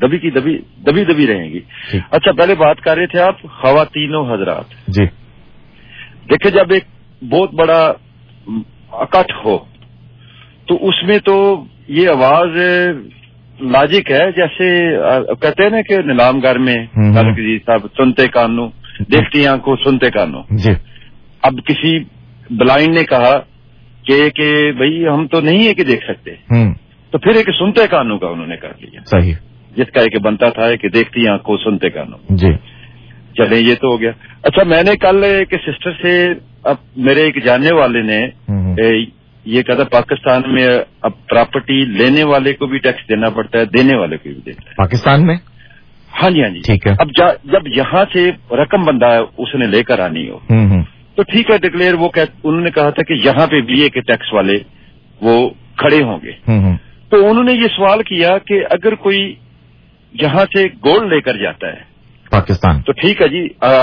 S18: دبی رہیں گی. اچھا پہلے بات کر رہے تھے آپ خواتین و حضرات.
S13: جی
S18: دیکھیں جب ایک بہت بڑا اکٹھ ہو تو اس میں تو یہ آواز لاجک ہے جیسے کہتے ہیں نا کہ نیلام گھر میں جی صاحب سنتے کانوں دیکھتی آنکھوں سنتے کانوں.
S13: جی
S18: اب کسی بلائنڈ نے کہا کہ بھئی ہم تو نہیں ہے کہ دیکھ سکتے تو پھر ایک سنتے کانوں کا انہوں نے کر لیا.
S13: صحیح.
S18: جس کا ایک بنتا تھا کہ دیکھتی آنکھوں سنتے کانوں.
S13: جی
S18: چلیں یہ تو ہو گیا. اچھا میں نے کل ایک سسٹر سے اب میرے ایک جاننے والے نے یہ کہا تھا پاکستان میں اب پراپرٹی لینے والے کو بھی ٹیکس دینا پڑتا ہے دینے والے کو بھی دیتا ہے
S13: پاکستان میں.
S18: ہاں جی
S13: ٹھیک ہے.
S18: اب جب یہاں سے رقم بندہ ہے اس نے لے کر آنی ہو تو ٹھیک ہے ڈکلیئر وہ انہوں نے کہا تھا کہ یہاں پہ بھی ہے کہ ٹیکس والے وہ کھڑے ہوں گے. تو انہوں نے یہ سوال کیا کہ اگر کوئی یہاں سے گولڈ لے کر جاتا ہے
S13: پاکستان
S18: تو ٹھیک ہے جی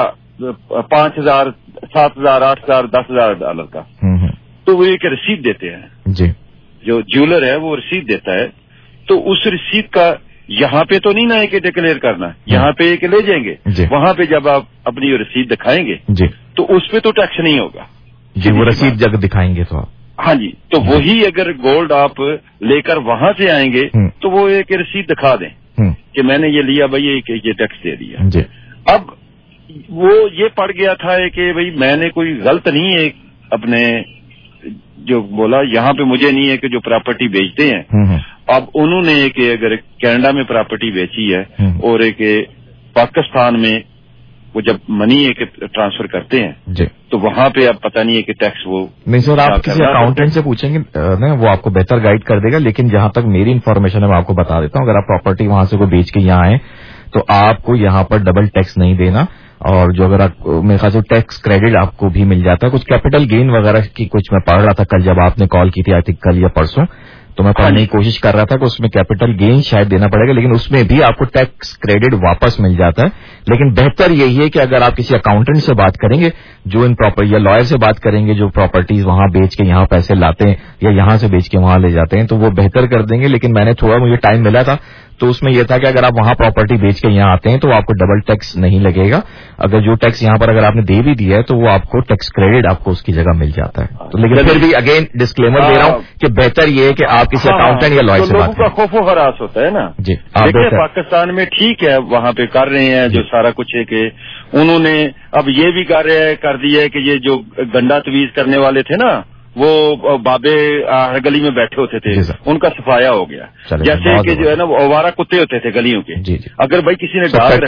S18: 5,000 7,000 8,000 10,000 ڈالر کا تو وہ ایک رسید دیتے ہیں.
S13: جی
S18: جو جیولر ہے وہ رسید دیتا ہے تو اس رسید کا یہاں پہ تو نہیں نا ہے کہ ڈکلیئر کرنا, یہاں پہ کہ لے جائیں گے, وہاں پہ جب آپ اپنی رسید دکھائیں گے تو اس پہ تو ٹیکس نہیں ہوگا.
S13: جی, وہ رسید جب دکھائیں گے تو آپ,
S18: ہاں جی, تو وہی اگر گولڈ آپ لے کر وہاں سے آئیں گے تو وہ ایک رسید دکھا دیں کہ میں نے یہ لیا بھائی, یہ ٹیکس دے دیا. اب وہ یہ پڑ گیا تھا کہ بھائی میں نے کوئی غلط نہیں ہے اپنے جو بولا, یہاں پہ مجھے نہیں ہے کہ جو پراپرٹی بیچتے ہیں, اب انہوں نے کہ اگر کینیڈا میں پراپرٹی بیچی ہے اور ایک پاکستان میں وہ جب منی ایک ٹرانسفر کرتے ہیں تو وہاں پہ اب پتہ نہیں ہے کہ ٹیکس وہ
S13: نہیں. سر آپ کسی اکاؤنٹنٹ سے پوچھیں گے نا, وہ آپ کو بہتر گائیڈ کر دے گا, لیکن جہاں تک میری انفارمیشن ہے میں آپ کو بتا دیتا ہوں, اگر آپ پراپرٹی وہاں سے کوئی بیچ کے یہاں آئیں تو آپ کو یہاں پر ڈبل ٹیکس نہیں دینا, اور جو اگر آپ میرے خیال سے ٹیکس کریڈٹ آپ کو بھی مل جاتا ہے. کچھ کیپٹل گین وغیرہ کی کچھ میں پڑھ رہا تھا کل جب آپ نے کال کی تھی, آئی تھنک کل یا پرسوں, تو میں پڑھنے کی کوشش کر رہا تھا کہ اس میں کیپٹل گین شاید دینا پڑے گا, لیکن اس میں بھی آپ کو ٹیکس کریڈٹ واپس مل جاتا ہے. لیکن بہتر یہی ہے کہ اگر آپ کسی اکاؤنٹنٹ سے بات کریں گے جو ان پراپرٹی, یا لائر سے بات کریں گے جو پراپرٹیز وہاں بیچ کے یہاں پیسے لاتے ہیں یا یہاں سے بیچ کے وہاں لے جاتے ہیں, تو وہ بہتر کر دیں گے. لیکن میں نے تھوڑا, مجھے ٹائم ملا تھا تو اس میں یہ تھا کہ اگر آپ وہاں پراپرٹی بیچ کے یہاں آتے ہیں تو آپ کو ڈبل ٹیکس نہیں لگے گا. اگر جو ٹیکس یہاں پر اگر آپ نے دے بھی دیا ہے تو وہ آپ کو ٹیکس کریڈٹ آپ کو اس کی جگہ مل جاتا ہے. تو لیکن پھر بھی اگین ڈسکلیمر دے رہا ہوں کہ بہتر یہ ہے کہ آپ کسی اکاؤنٹنٹ یا لائر سے بات کریں.
S18: لوگوں کا خوف و ہراس ہوتا ہے نا.
S13: جی,
S18: دیکھیں پاکستان میں ٹھیک ہے وہاں پہ کر رہے ہیں جو سارا کچھ ہے کہ انہوں نے اب یہ بھی کر دیا ہے کہ یہ جو گنڈا تویز کرنے والے تھے نا, وہ بابے ہر گلی میں بیٹھے ہوتے تھے, ان کا صفایا ہو گیا. جیسے کہ جو ہے نا وہ آوارہ کتے ہوتے تھے گلیوں کے. اگر بھائی کسی نے ڈاگ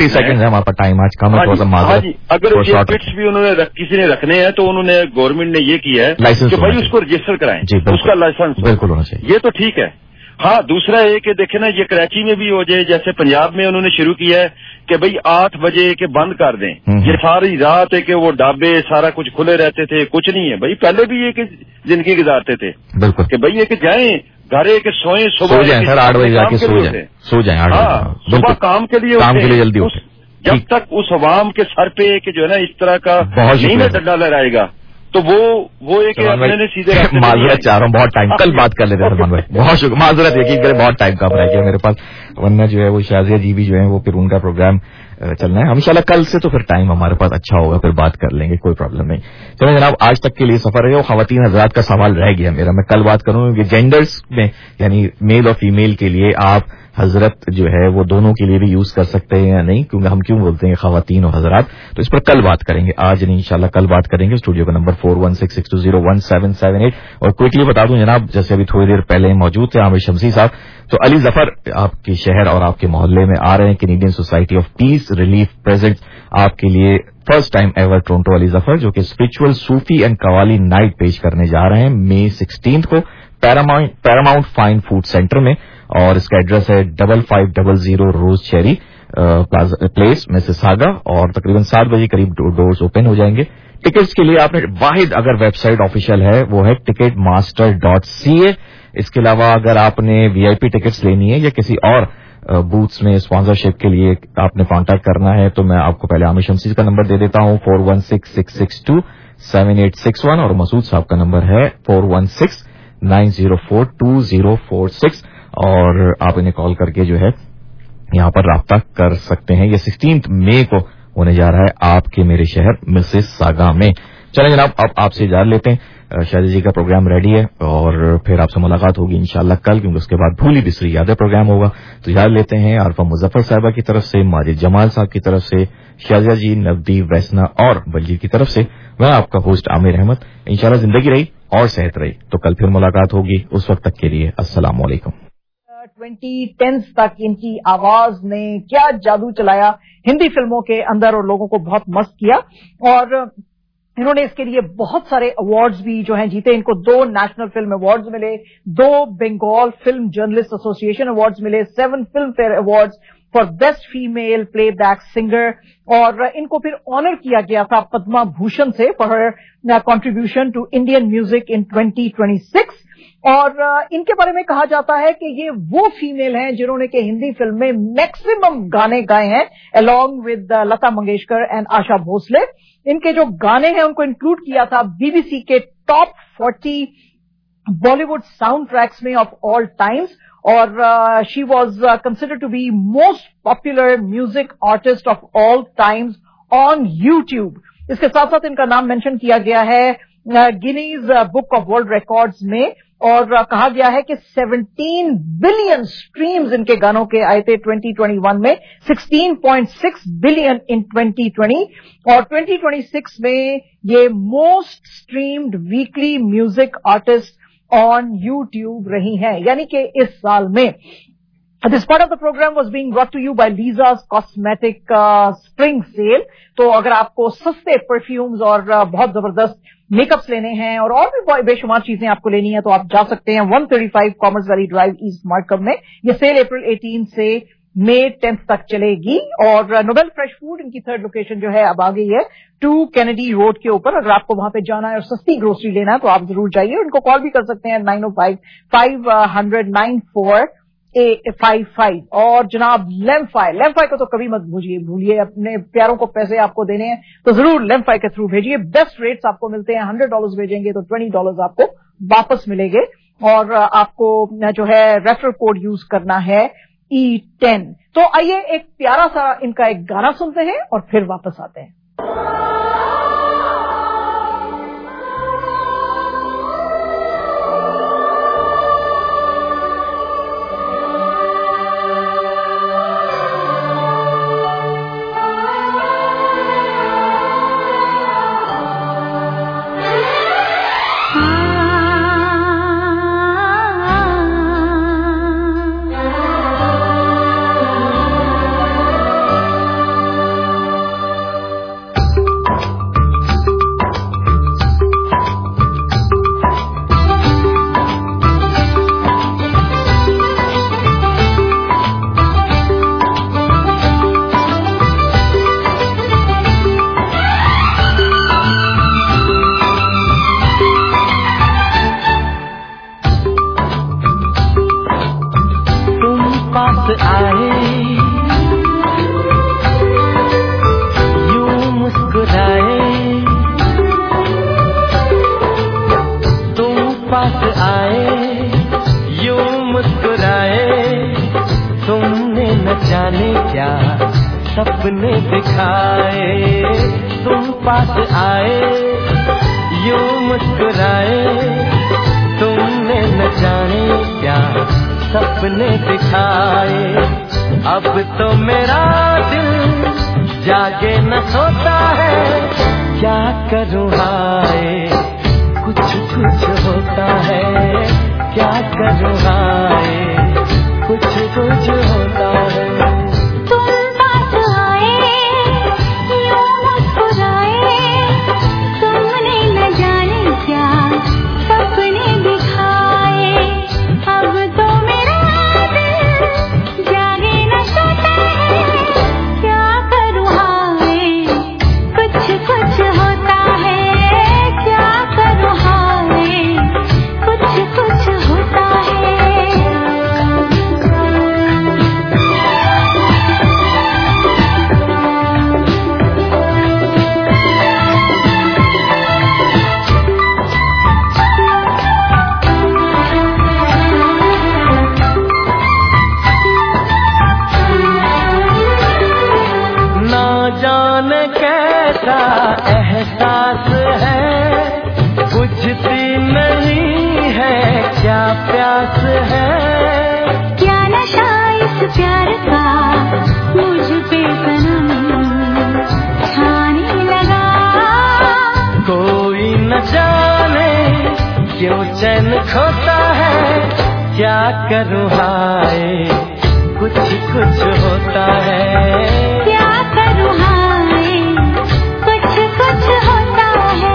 S18: اگر یہ پٹس بھی انہوں نے کسی نے رکھنے ہیں تو انہوں نے گورنمنٹ نے یہ کیا ہے کہ بھائی اس کو رجسٹر کرائیں, اس کا لائسنس بالکل ہونا چاہیے. یہ تو ٹھیک ہے. ہاں, دوسرا یہ کہ دیکھیں نا یہ کراچی میں بھی ہو جائے, جیسے پنجاب میں انہوں نے شروع کیا ہے کہ بھئی 8 بجے کے بند کر دیں. یہ ساری رات ہے کہ وہ ڈھابے سارا کچھ کھلے رہتے تھے, کچھ نہیں ہے بھائی. پہلے بھی یہ کہ زندگی گزارتے تھے کہ بھئی یہ کہ جائیں گھر کے سوئیں, صبح
S13: 8 بجے جا کے سو جائیں.
S18: ہاں, صبح کام کے لیے
S13: جلدی اٹھیں.
S18: جب تک اس عوام کے سر پہ کہ جو ہے نا اس طرح کا نہیں نا ڈنڈا لہرائے گا تو وہ ایک نے سیدھے
S13: معذرت چاہ رہا ہوں, بہت ٹائم کل بات کر لیتے ہیں سلمان بھائی, بہت شکریہ, معذرت یقین کریں بہت ٹائم کم رہ گیا میرے پاس, ورنہ جو ہے وہ شازیہ جی بھی جو ہے وہ پھر ان کا پروگرام چلنا ہے. انشاءاللہ کل سے تو پھر ٹائم ہمارے پاس اچھا ہوگا, پھر بات کر لیں گے, کوئی پرابلم نہیں. چلیں جناب, آج تک کے لیے سفر ہے وہ خواتین حضرات کا سوال رہ گیا میرا, میں کل بات کروں گا کہ جینڈرز میں یعنی میل اور فیمیل کے لیے آپ حضرت جو ہے وہ دونوں کے لیے بھی یوز کر سکتے ہیں یا نہیں, کیونکہ ہم کیوں بولتے ہیں خواتین اور حضرات, تو اس پر کل بات کریں گے. آج نہیں انشاءاللہ کل بات کریں گے. اسٹوڈیو کا نمبر 4166201778. اور کوئکلی بتا دوں جناب, جیسے ابھی تھوڑی دیر پہلے موجود تھے عامر شمسی صاحب, تو علی ظفر آپ کے شہر اور آپ کے محلے میں آ رہے ہیں. Canadian Society of Peace Relief present آپ کے لیے first time ever Toronto Ali Zafar, جو کہ spiritual Sufi and qawwali night پیش کرنے جا رہے ہیں مئی 16 کو پیراماؤنٹ فائن فوڈ سینٹر میں, اور اس کا ایڈریس ہے 5500 روز چیری پلیس مسیساگا, اور تقریباً 7 بجے قریب ڈورز اوپن ہو جائیں گے. ٹکٹس کے لیے آپ نے واحد اگر ویب سائٹ آفیشیل ہے وہ ہے ticketmaster.ca. اس کے علاوہ اگر آپ نے VIP ٹکٹس لینی ہے یا کسی اور بوتھس میں اسپانسرشپ کے لیے آپ نے کانٹیکٹ کرنا ہے تو میں آپ کو پہلے عامر شمسی کا نمبر دے دیتا ہوں 4166627861, اور مسعود صاحب کا نمبر ہے 4169042046, اور آپ انہیں کال کر کے جو ہے یہاں پر رابطہ کر سکتے ہیں. یہ 16 مئی کو ہونے جا رہا ہے آپ کے میرے شہر مسیساگا میں. چلیں جناب, اب آپ سے اجازت لیتے ہیں. شاہد جی کا پروگرام ریڈی ہے اور پھر آپ سے ملاقات ہوگی انشاءاللہ کل, کیونکہ اس کے بعد بھولی بسری یادیں پروگرام ہوگا. تو اجازت لیتے ہیں عارفہ مظفر صاحبہ کی طرف سے, ماجد جمال صاحب کی طرف سے, شازیہ جی, نبدیپ ویسنا اور بلجیر کی طرف سے. میں آپ کا ہوسٹ عامر احمد. انشاءاللہ زندگی رہی اور صحت رہی تو کل پھر ملاقات ہوگی. اس وقت تک کے لیے السلام علیکم.
S19: 2010 تک ان کی آواز نے کیا جادو چلایا ہندی فلموں کے اندر اور لوگوں کو بہت مست کیا, اور انہوں نے اس کے لیے بہت سارے ایوارڈز بھی جو ہیں جیتے. ان کو 2 نیشنل فلم ایوارڈز ملے, 2 بنگال فلم جرنلسٹ ایسوسی ایشن ایوارڈز ملے, 7 Filmfare awards for best female playback singer, اور ان کو پھر آنر کیا گیا تھا پدما بھوشن سے for her contribution to Indian music in 2026. اور ان کے بارے میں کہا جاتا ہے کہ یہ وہ فیمیل ہیں جنہوں نے کہ ہندی فلم میں میکسیمم گانے گائے ہیں along with Lata Mangeshkar and Asha Bhosle. ان کے جو گانے ہیں ان کو انکلوڈ کیا تھا BBC کے ٹاپ 40 बॉलीवुड साउंड ट्रैक्स में ऑफ ऑल टाइम्स, और she was considered to be most popular music artist of all times on YouTube. इसके साथ साथ इनका नाम मेंशन किया गया है Guinness Book of World Records में, और कहा गया है कि 17 बिलियन स्ट्रीम्स इनके गानों के आए थे 2021 में, 16.6 बिलियन इन 2020, और 2026 में ये most streamed weekly music artist on YouTube रही हैं, यानी कि इस साल में। This part of the program was being brought to you by Lisa's Cosmetic Spring Sale। तो अगर आपको सस्ते परफ्यूम्स और बहुत जबरदस्त मेकअप्स लेने हैं और भी बेशुमार चीजें आपको लेनी है, तो आप जा सकते हैं 135 Commerce Valley Drive East Markham में। ये सेल अप्रैल 18 से मई 10 तक चलेगी, और नोबेल फ्रेश फूड इनकी थर्ड लोकेशन जो है अब आ गई है 2 कैनेडी रोड के ऊपर। अगर आपको वहां पे जाना है और सस्ती ग्रोसरी लेना है तो आप जरूर जाइए, उनको कॉल भी कर सकते हैं 905-500-9455। और जनाब लेम्फाई को तो कभी मत भूलिए, अपने प्यारों को पैसे आपको देने हैं तो जरूर लेम्फाई के थ्रू भेजिए। बेस्ट रेट्स आपको मिलते हैं, $100 भेजेंगे तो $20 आपको वापस मिलेंगे, और आपको जो है रेफरल कोड यूज करना है E10। तो आइए एक प्यारा सा इनका एक गाना सुनते हैं और फिर वापस आते हैं।
S7: सपने दिखाए, तुम पास आए, यूं मुस्कुराए, तुमने न जाने क्या सपने दिखाए। अब तो मेरा दिल जागे न सोता है, क्या करूँ हाय, कुछ कुछ होता है, क्या करूँ हाय, कुछ कुछ होता है। एहसास है बुझती नहीं है, क्या प्यास है, क्या नशा इस प्यार का मुझ पे सनम छाने लगा। कोई न जाने क्यों चैन खोता है, क्या करूँ हाय, कुछ कुछ होता है, क्या करूँ हाय, कुछ कुछ होता है।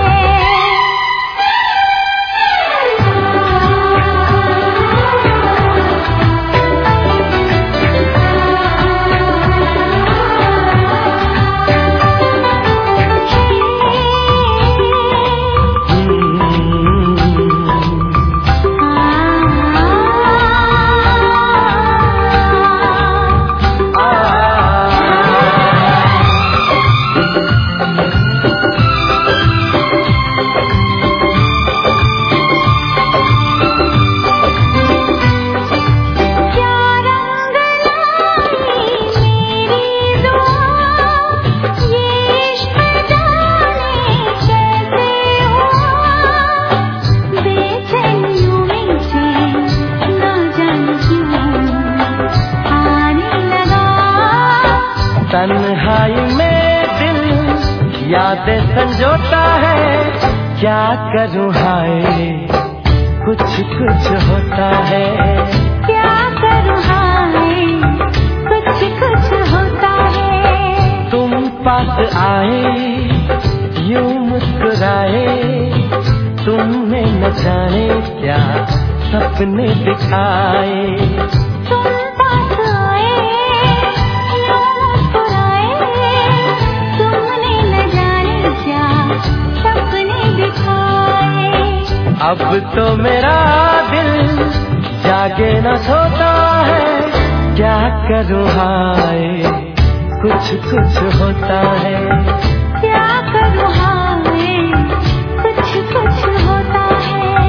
S7: यादें संजोता है, क्या करूं हाय कुछ कुछ होता है,
S20: क्या करूं हाय कुछ कुछ होता है।
S7: तुम पास आए यूं मुस्कुराए, तुमने न जाने क्या सपने दिखाए।
S20: तुम पास आए यूं मुस्कुराए, तुमने न जाने क्या सपने दिखाए।
S7: अब तो मेरा दिल जागे न सोता है, क्या करूं हाय कुछ कुछ होता है,
S20: क्या करूं हाय कुछ कुछ होता है।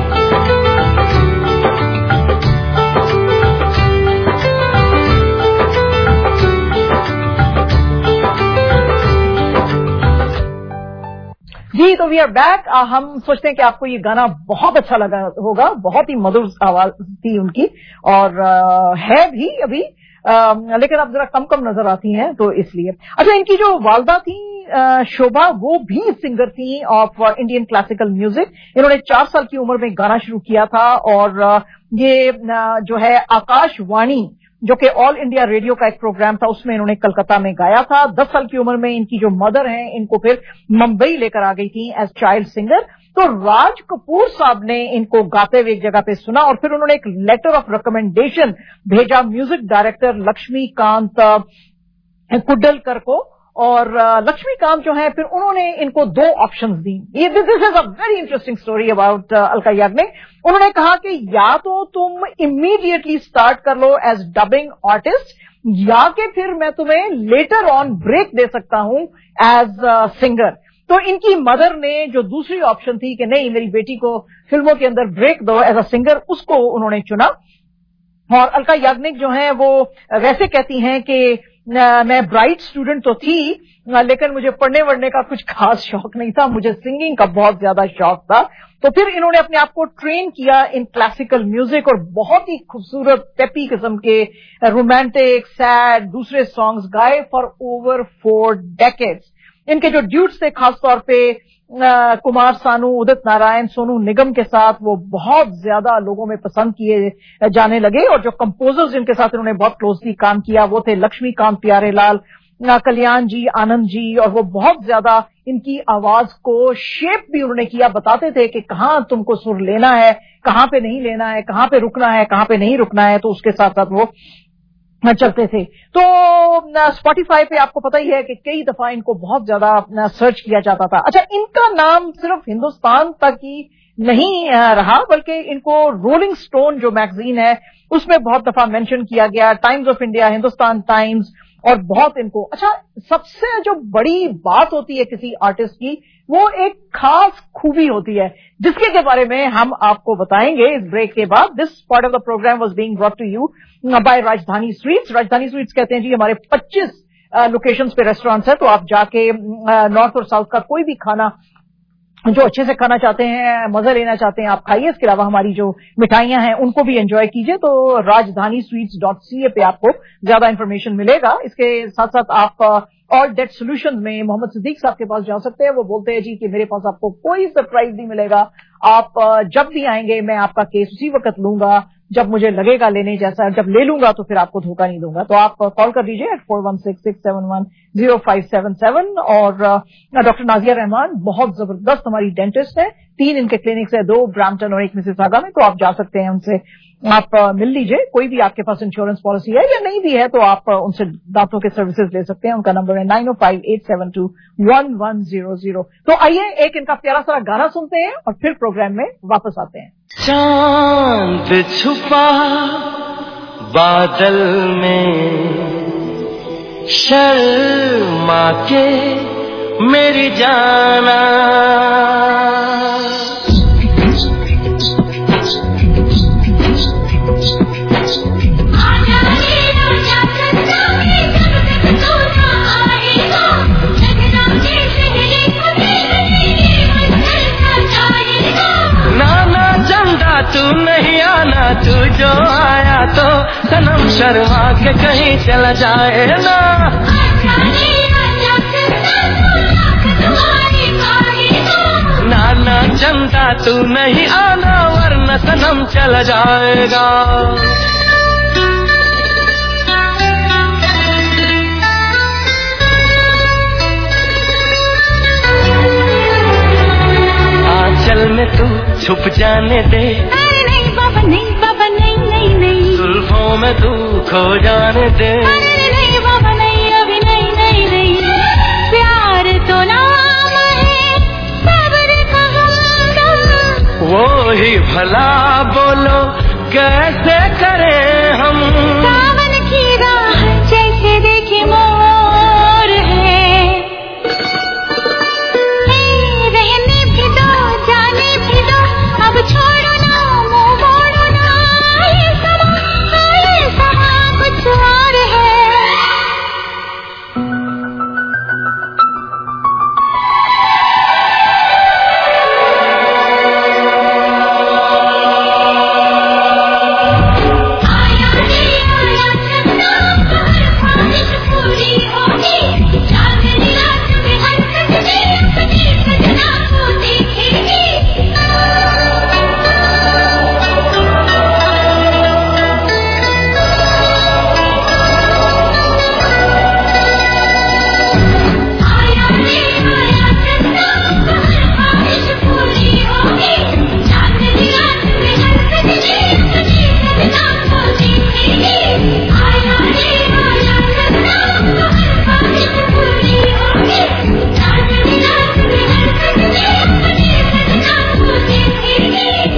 S19: जी तो वी आर बैक। हम सोचते हैं कि आपको ये गाना बहुत अच्छा लगा होगा, बहुत ही मधुर आवाज थी उनकी और है भी अभी, लेकिन अब जरा कम कम नजर आती हैं तो इसलिए। अच्छा, इनकी जो वालदा थी शोभा, वो भी सिंगर थी ऑफ इंडियन क्लासिकल म्यूजिक। इन्होंने 4 साल की उम्र में गाना शुरू किया था और ये जो है आकाशवाणी जो कि ऑल इंडिया रेडियो का एक प्रोग्राम था उसमें इन्होंने कलकत्ता में गाया था। 10 साल की उम्र में इनकी जो मदर हैं इनको फिर मुंबई लेकर आ गई थी एज चाइल्ड सिंगर। तो राज कपूर साहब ने इनको गाते हुए एक जगह पे सुना और फिर उन्होंने एक लेटर ऑफ रिकमेंडेशन भेजा म्यूजिक डायरेक्टर लक्ष्मीकांत कुडलकर को, और लक्ष्मीकांत जो है फिर उन्होंने इनको 2 ऑप्शंस दी। ये this is a very interesting story about Alka Yagnik. उन्होंने कहा कि या तो तुम इमीडिएटली स्टार्ट कर लो एज डबिंग आर्टिस्ट, या कि फिर मैं तुम्हें लेटर ऑन ब्रेक दे सकता हूं एज सिंगर। तो इनकी मदर ने जो दूसरी ऑप्शन थी कि नहीं मेरी बेटी को फिल्मों के अंदर ब्रेक दो एज अ सिंगर, उसको उन्होंने चुना। और अलका याग्निक जो है वो वैसे कहती हैं कि मैं ब्राइट स्टूडेंट तो थी लेकिन मुझे पढ़ने वढ़ने का कुछ खास शौक नहीं था, मुझे सिंगिंग का बहुत ज्यादा शौक था। तो फिर इन्होंने अपने आप को ट्रेन किया इन क्लासिकल म्यूजिक और बहुत ही खूबसूरत पेपी किस्म के रोमांटिक सैड दूसरे सॉन्ग्स गाए फॉर ओवर 4 डेकेड्स। इनके जो ड्यूट्स थे खासतौर पे कुमार सानू, उदित नारायण, सोनू निगम के साथ वो बहुत ज्यादा लोगों में पसंद किए जाने लगे। और जो कंपोजर्स जिनके साथ इन्होंने बहुत क्लोजली काम किया वो थे लक्ष्मीकांत प्यारेलाल, कल्याण जी, आनंद जी, और वो बहुत ज्यादा इनकी आवाज को शेप भी उन्होंने किया, बताते थे कि कहाँ तुमको सुर लेना है, कहाँ पे नहीं लेना है, कहाँ पे रुकना है, कहाँ पे नहीं रुकना है। तो उसके साथ साथ वो चलते थे। तो स्पॉटिफाई पे आपको पता ही है कि कई दफा इनको बहुत ज्यादा सर्च किया जाता था। अच्छा, इनका नाम सिर्फ हिंदुस्तान तक ही नहीं रहा बल्कि इनको रोलिंग स्टोन जो मैगजीन है उसमें बहुत दफा मेंशन किया गया, Times of India, Hindustan Times, और बहुत इनको। अच्छा, सबसे जो बड़ी बात होती है किसी आर्टिस्ट की वो एक खास खूबी होती है जिसके के बारे में हम आपको बताएंगे इस ब्रेक के बाद। This part of the programme was being brought to you by Rajdhani Sweets. Rajdhani Sweets कहते हैं जी हमारे 25 लोकेशंस पे रेस्टोरेंट्स है, तो आप जाके नॉर्थ और साउथ का कोई भी खाना जो अच्छे से खाना चाहते हैं, मजा लेना चाहते हैं, आप खाइए। इसके अलावा हमारी जो मिठाइयां हैं उनको भी एंजॉय कीजिए। तो rajdhanisweets.ca पे आपको ज्यादा इंफॉर्मेशन मिलेगा। इसके साथ साथ आप ऑल डेट सोल्यूशन में मोहम्मद सिद्दीक साहब के पास जा सकते हैं। वो बोलते हैं जी कि मेरे पास आपको कोई सरप्राइज नहीं मिलेगा, आप जब भी आएंगे मैं आपका केस उसी वक्त लूंगा जब मुझे लगेगा लेने जैसा, जब ले लूंगा तो फिर आपको धोखा नहीं दूंगा। तो आप कॉल कर दीजिए at 4166710577। और डॉक्टर नाजिया रहमान बहुत जबरदस्त हमारी डेंटिस्ट है, 3 इनके क्लिनिक्स है, 2 ब्रैम्पटन और 1 मिसिसागा में। तो आप जा सकते हैं उनसे, आप मिल लीजिए। कोई भी आपके पास इंश्योरेंस पॉलिसी है या नहीं भी है तो आप उनसे दांतों के सर्विसेज ले सकते हैं। उनका नंबर है 9058721100। तो आइए एक इनका प्यारा सा गाना सुनते हैं और फिर प्रोग्राम में वापस आते हैं।
S7: चांद छुपा बादल में, शर्मा के मेरी जाना, तू नहीं आना, तू जो आया तो सनम शर्मा के कहीं चला जाए ना। तू नहीं आना वरना सनम चला जाएगा। आंचल में तू छुप जाने दे,
S20: नहीं बाबा नहीं बाबा नहीं नहीं नहीं,
S7: जुल्फों में तू खो जाने दे,
S20: नहीं बाबा नहीं अभी नहीं नहीं नहीं, प्यार तो नाम है सब्र का हमदम,
S7: वो ही भला बोलो कैसे करें हम,
S20: सावन की राह जैसे देखे मोर है, रहने भी दो जाने भी दो, अब छोड़ो ना मुँह मोड़ो ना, ये समा कुछ और है। आया रे आया सनम, ख्वाहिश पूरी होगी, चांदनी रात में हंसते अपने सजना को देखेगी। आया रे आया सनम, ख्वाहिश पूरी होगी, चांदनी रात में हंसते अपने सजना को देखेगी। आया रे आया सनम, ख्वाहिश पूरी होगी, चांदनी रात में हंसते अपने सजना को देखेगी।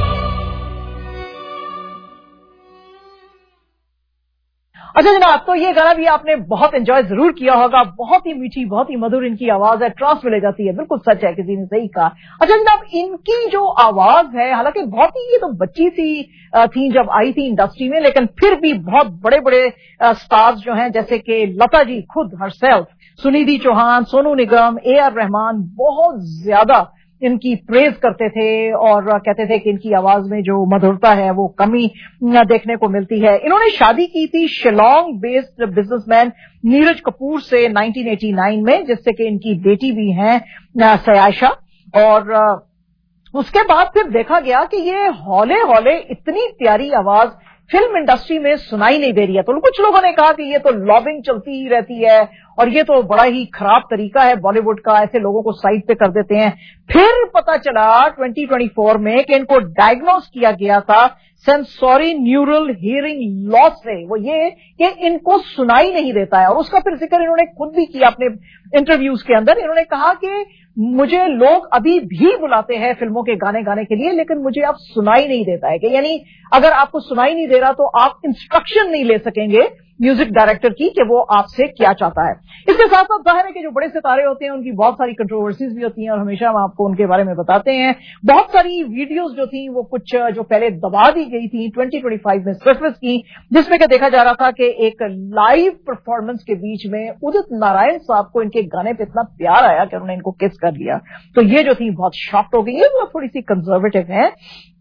S19: अच्छा जनाब, तो ये गाना भी आपने बहुत एंजॉय जरूर किया होगा। बहुत ही मीठी, बहुत ही मधुर इनकी आवाज है, ट्रांस में ले जाती है। बिल्कुल सच है, किसी ने सही कहा। अच्छा जनाब, इनकी जो आवाज है, हालांकि बहुत ही, ये तो बच्ची सी थी जब आई थी इंडस्ट्री में, लेकिन फिर भी बहुत बड़े बड़े स्टार्स जो हैं, जैसे कि लता जी खुद हरसेल्फ, सुनिधि चौहान, सोनू निगम, AR रहमान, बहुत ज्यादा इनकी प्रेज करते थे और कहते थे कि इनकी आवाज में जो मधुरता है वो कमी देखने को मिलती है। इन्होंने शादी की थी शिलोंग बेस्ड बिजनेसमैन नीरज कपूर से 1989 में, जिससे कि इनकी बेटी भी हैं सयाशा। और उसके बाद फिर देखा गया कि ये हौले हौले इतनी प्यारी आवाज फिल्म इंडस्ट्री में सुनाई नहीं दे रही है। तो कुछ लोगों ने कहा कि ये तो लॉबिंग चलती ही रहती है और ये तो बड़ा ही खराब तरीका है बॉलीवुड का, ऐसे लोगों को साइड पे कर देते हैं। फिर पता चला 2024 में कि इनको डायग्नोस किया गया था सेंसोरी न्यूरल हियरिंग लॉस से, वो ये कि इनको सुनाई नहीं देता है। और उसका फिर जिक्र इन्होंने खुद भी किया अपने इंटरव्यूज के अंदर। इन्होंने कहा कि मुझे लोग अभी भी बुलाते हैं फिल्मों के गाने गाने के लिए, लेकिन मुझे अब सुनाई नहीं देता है। कि यानी अगर आपको सुनाई नहीं दे रहा तो आप इंस्ट्रक्शन नहीं ले सकेंगे म्यूजिक डायरेक्टर की कि वो आपसे क्या चाहता है। इसके साथ साथ जाहिर है कि जो बड़े सितारे होते हैं उनकी बहुत सारी कंट्रोवर्सीज भी होती हैं और हमेशा हम आपको उनके बारे में बताते हैं। बहुत सारी वीडियोस जो थी वो कुछ जो पहले दबा दी गई थी 2025 में सरफेस की, जिसमें क्या देखा जा रहा था कि एक लाइव परफॉर्मेंस के बीच में उदित नारायण साहब को इनके गाने पे इतना प्यार आया कि उन्होंने इनको किस कर लिया। तो ये जो थी बहुत शॉक्ड हो गई है, वो थोड़ी सी कंजर्वेटिव है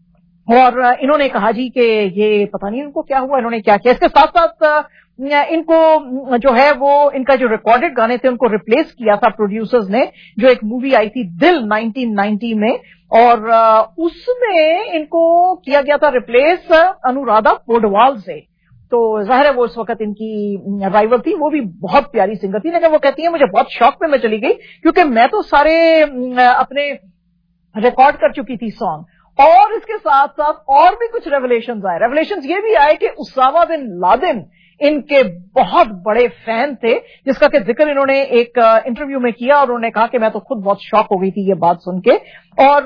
S19: और इन्होंने कहा जी कि ये पता नहीं इनको क्या हुआ, इन्होंने क्या किया। इसके साथ साथ इनको जो है वो इनका जो रिकॉर्डेड गाने थे उनको रिप्लेस किया था प्रोड्यूसर्स ने। जो एक मूवी आई थी दिल 1990 में, और उसमें इनको किया गया था रिप्लेस अनुराधा पोडवाल से। तो जाहिर है वो उस वक्त इनकी राइवल थी, वो भी बहुत प्यारी सिंगर थी। लेकिन वो कहती है मुझे बहुत शौक में मैं चली गई क्योंकि मैं तो सारे अपने रिकॉर्ड कर चुकी थी सॉन्ग। और इसके साथ साथ और भी कुछ रेवलेशंस आए। रेवलेशंस ये भी आए कि उसामा बिन लादेन इनके बहुत बड़े फैन थे, जिसका कि जिक्र इन्होंने एक इंटरव्यू में किया और उन्होंने कहा कि मैं तो खुद बहुत शॉक हो गई थी ये बात सुन के। और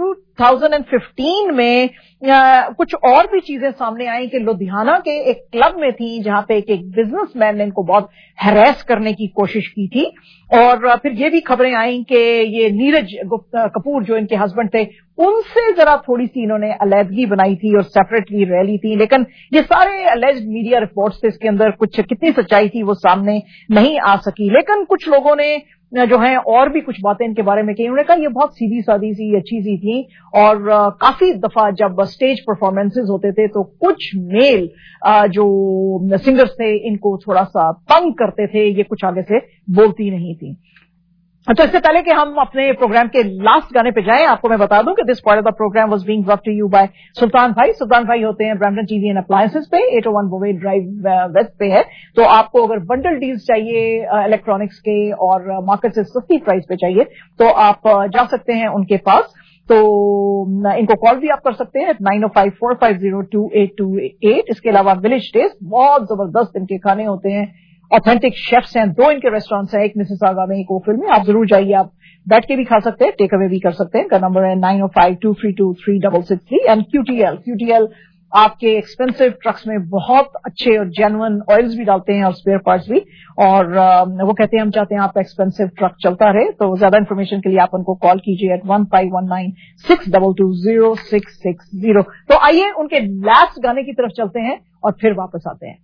S19: 2015 में कुछ और भी चीजें सामने आई कि लुधियाना के एक क्लब में थी जहां पे एक बिजनेसमैन ने इनको बहुत हैरेस करने की कोशिश की थी। और फिर ये भी खबरें आई कि ये नीरज कपूर जो इनके हस्बैंड थे उनसे जरा थोड़ी सी इन्होंने अलहदगी बनाई थी और सेपरेटली रह ली थी। लेकिन ये सारे अलेज्ड मीडिया रिपोर्ट्स थे, इसके अंदर कुछ कितनी सच्चाई थी वो सामने नहीं आ सकी। लेकिन कुछ लोगों ने जो है और भी कुछ बातें इनके बारे में कही। उन्होंने कहा ये बहुत सीधी सादी सी अच्छी सी थी और काफी दफा जब स्टेज परफॉर्मेंसेस होते थे तो कुछ मेल जो सिंगर्स थे इनको थोड़ा सा तंग करते थे, ये कुछ आगे से बोलती नहीं थी। अच्छा, इससे पहले कि हम अपने प्रोग्राम के लास्ट गाने पे जाएं, आपको मैं बता दूं कि this part of the programme was being brought to you by Sultan bhai. Sultan भाई होते हैं ब्रैम्पटन टीवी एंड अप्लायंसेस पे, 801 बोवे ड्राइव वेस्ट पे है। तो आपको अगर बंडल डील्स चाहिए इलेक्ट्रॉनिक्स के और मार्केट से सस्ती प्राइस पे चाहिए तो आप जा सकते हैं उनके पास। तो इनको कॉल भी आप कर सकते हैं 905-450-2828। इसके अलावा विलेज टेस्ट, बहुत जबरदस्त इनके खाने होते हैं, ऑथेंटिक शेफ्स हैं, 2 इनके रेस्टोरेंट्स हैं, एक मिसिसागा में, एक ओफिल में। आप जरूर जाइए, आप बैठ के भी खा सकते हैं, टेक अवे भी कर सकते हैं। इनका नंबर है 905-232-3663। एंड QTL आपके एक्सपेंसिव ट्रक्स में बहुत अच्छे और जेन्युइन ऑयल्स भी डालते हैं और स्पेयर पार्ट्स भी। और वो कहते हैं हम चाहते हैं आपका एक्सपेंसिव ट्रक चलता रहे। तो ज्यादा इन्फॉर्मेशन के लिए आप उनको कॉल कीजिए 1519-622-0660। तो आइए उनके लास्ट गाने की तरफ चलते हैं और फिर वापस आते हैं।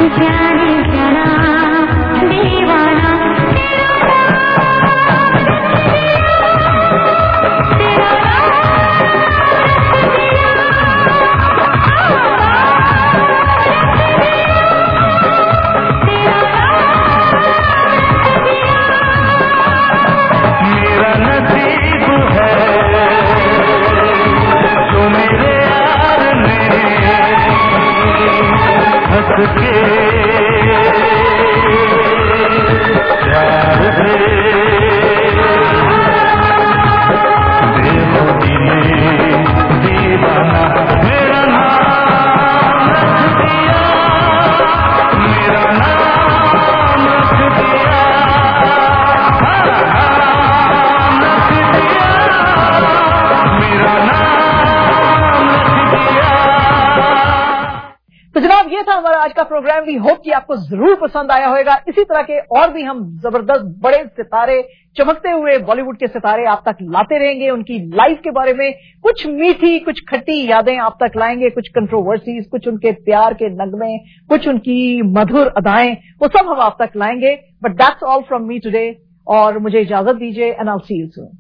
S19: آج کا پروگرام بھی ہوپ کہ آپ کو ضرور پسند آیا ہوگا. اسی طرح کے اور بھی ہم زبردست بڑے ستارے, چمکتے ہوئے بالی ووڈ کے ستارے آپ تک لاتے رہیں گے. ان کی لائف کے بارے میں کچھ میٹھی کچھ کھٹی یادیں آپ تک لائیں گے, کچھ کنٹروورسیز, کچھ ان کے پیار کے نغمے, کچھ ان کی مدھر ادائیں, وہ سب ہم آپ تک لائیں گے. But that's all from me today, اور مجھے اجازت دیجیے, and I will see you soon.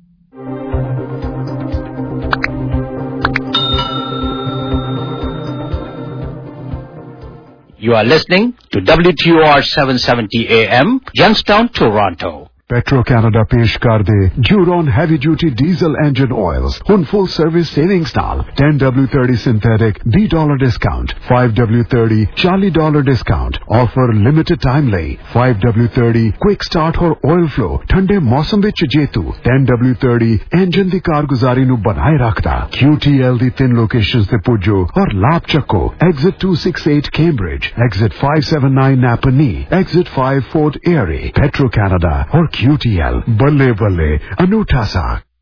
S21: You are listening to WTOR 770 AM, Youngstown, Toronto.
S22: Petro-Canada पेश कर दे Duron heavy duty diesel engine oils. Hun full service savings नाल 10W30 synthetic $20 discount, 5W30 $40 discount. Offer limited time lay. 5W30 quick start और oil flow. ठंडे मौसम विच जेतू 10W30 engine दी कारगुजारी नु बनाए रखता. QTL दी 3 locations ते पुजो और लाभ चक्को. Exit 268 Cambridge, Exit 579 Napanee, Exit 5 Fort Erie. Petro-Canada और QTL बल्ले बल्ले अनूठा सा.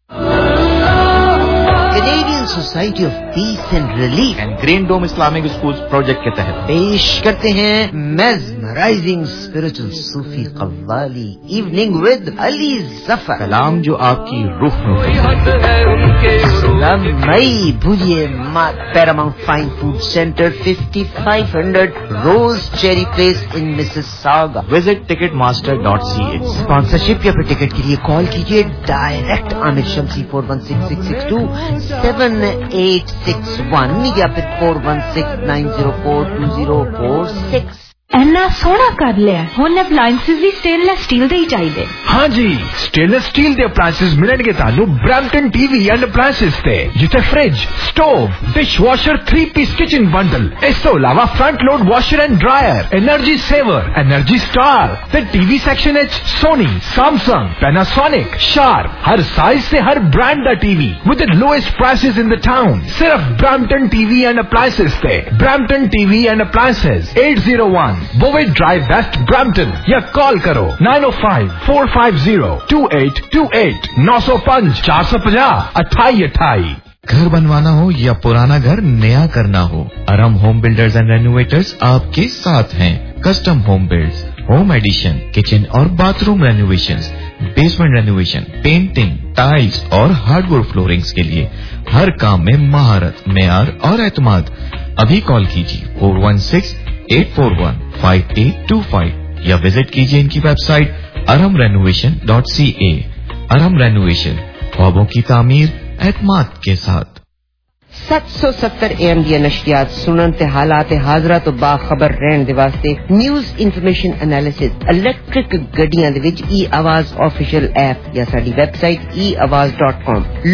S1: Canadian Society of Peace and Relief
S4: and Green Dome Islamic Schools project के तहत
S1: पेश करते हैं mesmerizing spiritual Sufi qawwali evening with Ali Zafar.
S4: कलाम जो आपकी रूह
S1: मई भूलिए Paramount Fine Food Center 5500 Rose Cherry Place in Mississauga.
S4: Visit ticketmaster.ca.
S1: Sponsorship या फिर टिकट के लिए कॉल कीजिए डायरेक्ट आमिर शमसी 4166627861 या फिर 4169042046.
S23: एना सोना कर लिया हुन अप्लायंसेस भी स्टेनलेस स्टील दे ही चाहिए.
S5: हाँ जी, स्टेनलेस स्टील दे अप्लायंसेस मिलणगे तानू ब्रैम्पटन टीवी एंड अप्लायंसेस ते, जिथे fridge, stove, dish washer 3-piece kitchen bundle, इस तो अलावा front load washer and dryer, energy saver, energy star ते टीवी सेक्शन एच सोनी, सैमसंग, पैनासोनिक, शार्प, हर साइज से हर ब्रांड दा TV with the lowest prices in the town. सिर्फ ब्रैम्पटन टीवी एंड अप्लायंसेस ते. Brampton TV and appliances 801 Bowen Drive West Brampton या call करो 905-450-2828 905-450-2828.
S4: घर बनवाना हो या पुराना घर नया करना हो, अरम होम बिल्डर्स एंड रेनोवेटर्स आपके साथ हैं. Custom home builds, home addition, kitchen और bathroom renovations, basement renovation, painting, tiles और हार्डवुड फ्लोरिंग्स के लिए हर काम में महारत, मेयार और एतमाद. अभी कॉल कीजिए 416-841-5825 या विजिट कीजिए इनकी वेबसाइट aramrenovation.ca. अरम रेनोवेशन, ख्वाबों की तामीर एतमाद के साथ.
S1: 770 AM ਦੀਆਂ ਨਸ਼ਰੀਆਤ ਸੁਣਨ ਤੇ ਹਾਲਾਤ ਹਾਜ਼ਰਾ ਤੋਂ ਬਾਖਬਰ ਰਹਿਣ ਦੇ ਵਾਸਤੇ ਨਿਊਜ਼ ਇਨਫੋਰਮੇਸ਼ਨ ਐਨਾਲਿਸਿਸ ਇਲੈਕਟ੍ਰਿਕ ਗੱਡੀਆਂ ਦੇ ਵਿੱਚ e-ਆਵਾਜ਼ ਆਫੀਸ਼ੀਅਲ ਐਪ ਜਾਂ ਸਾਡੀ ਵੈਬਸਾਈਟ eawaz.com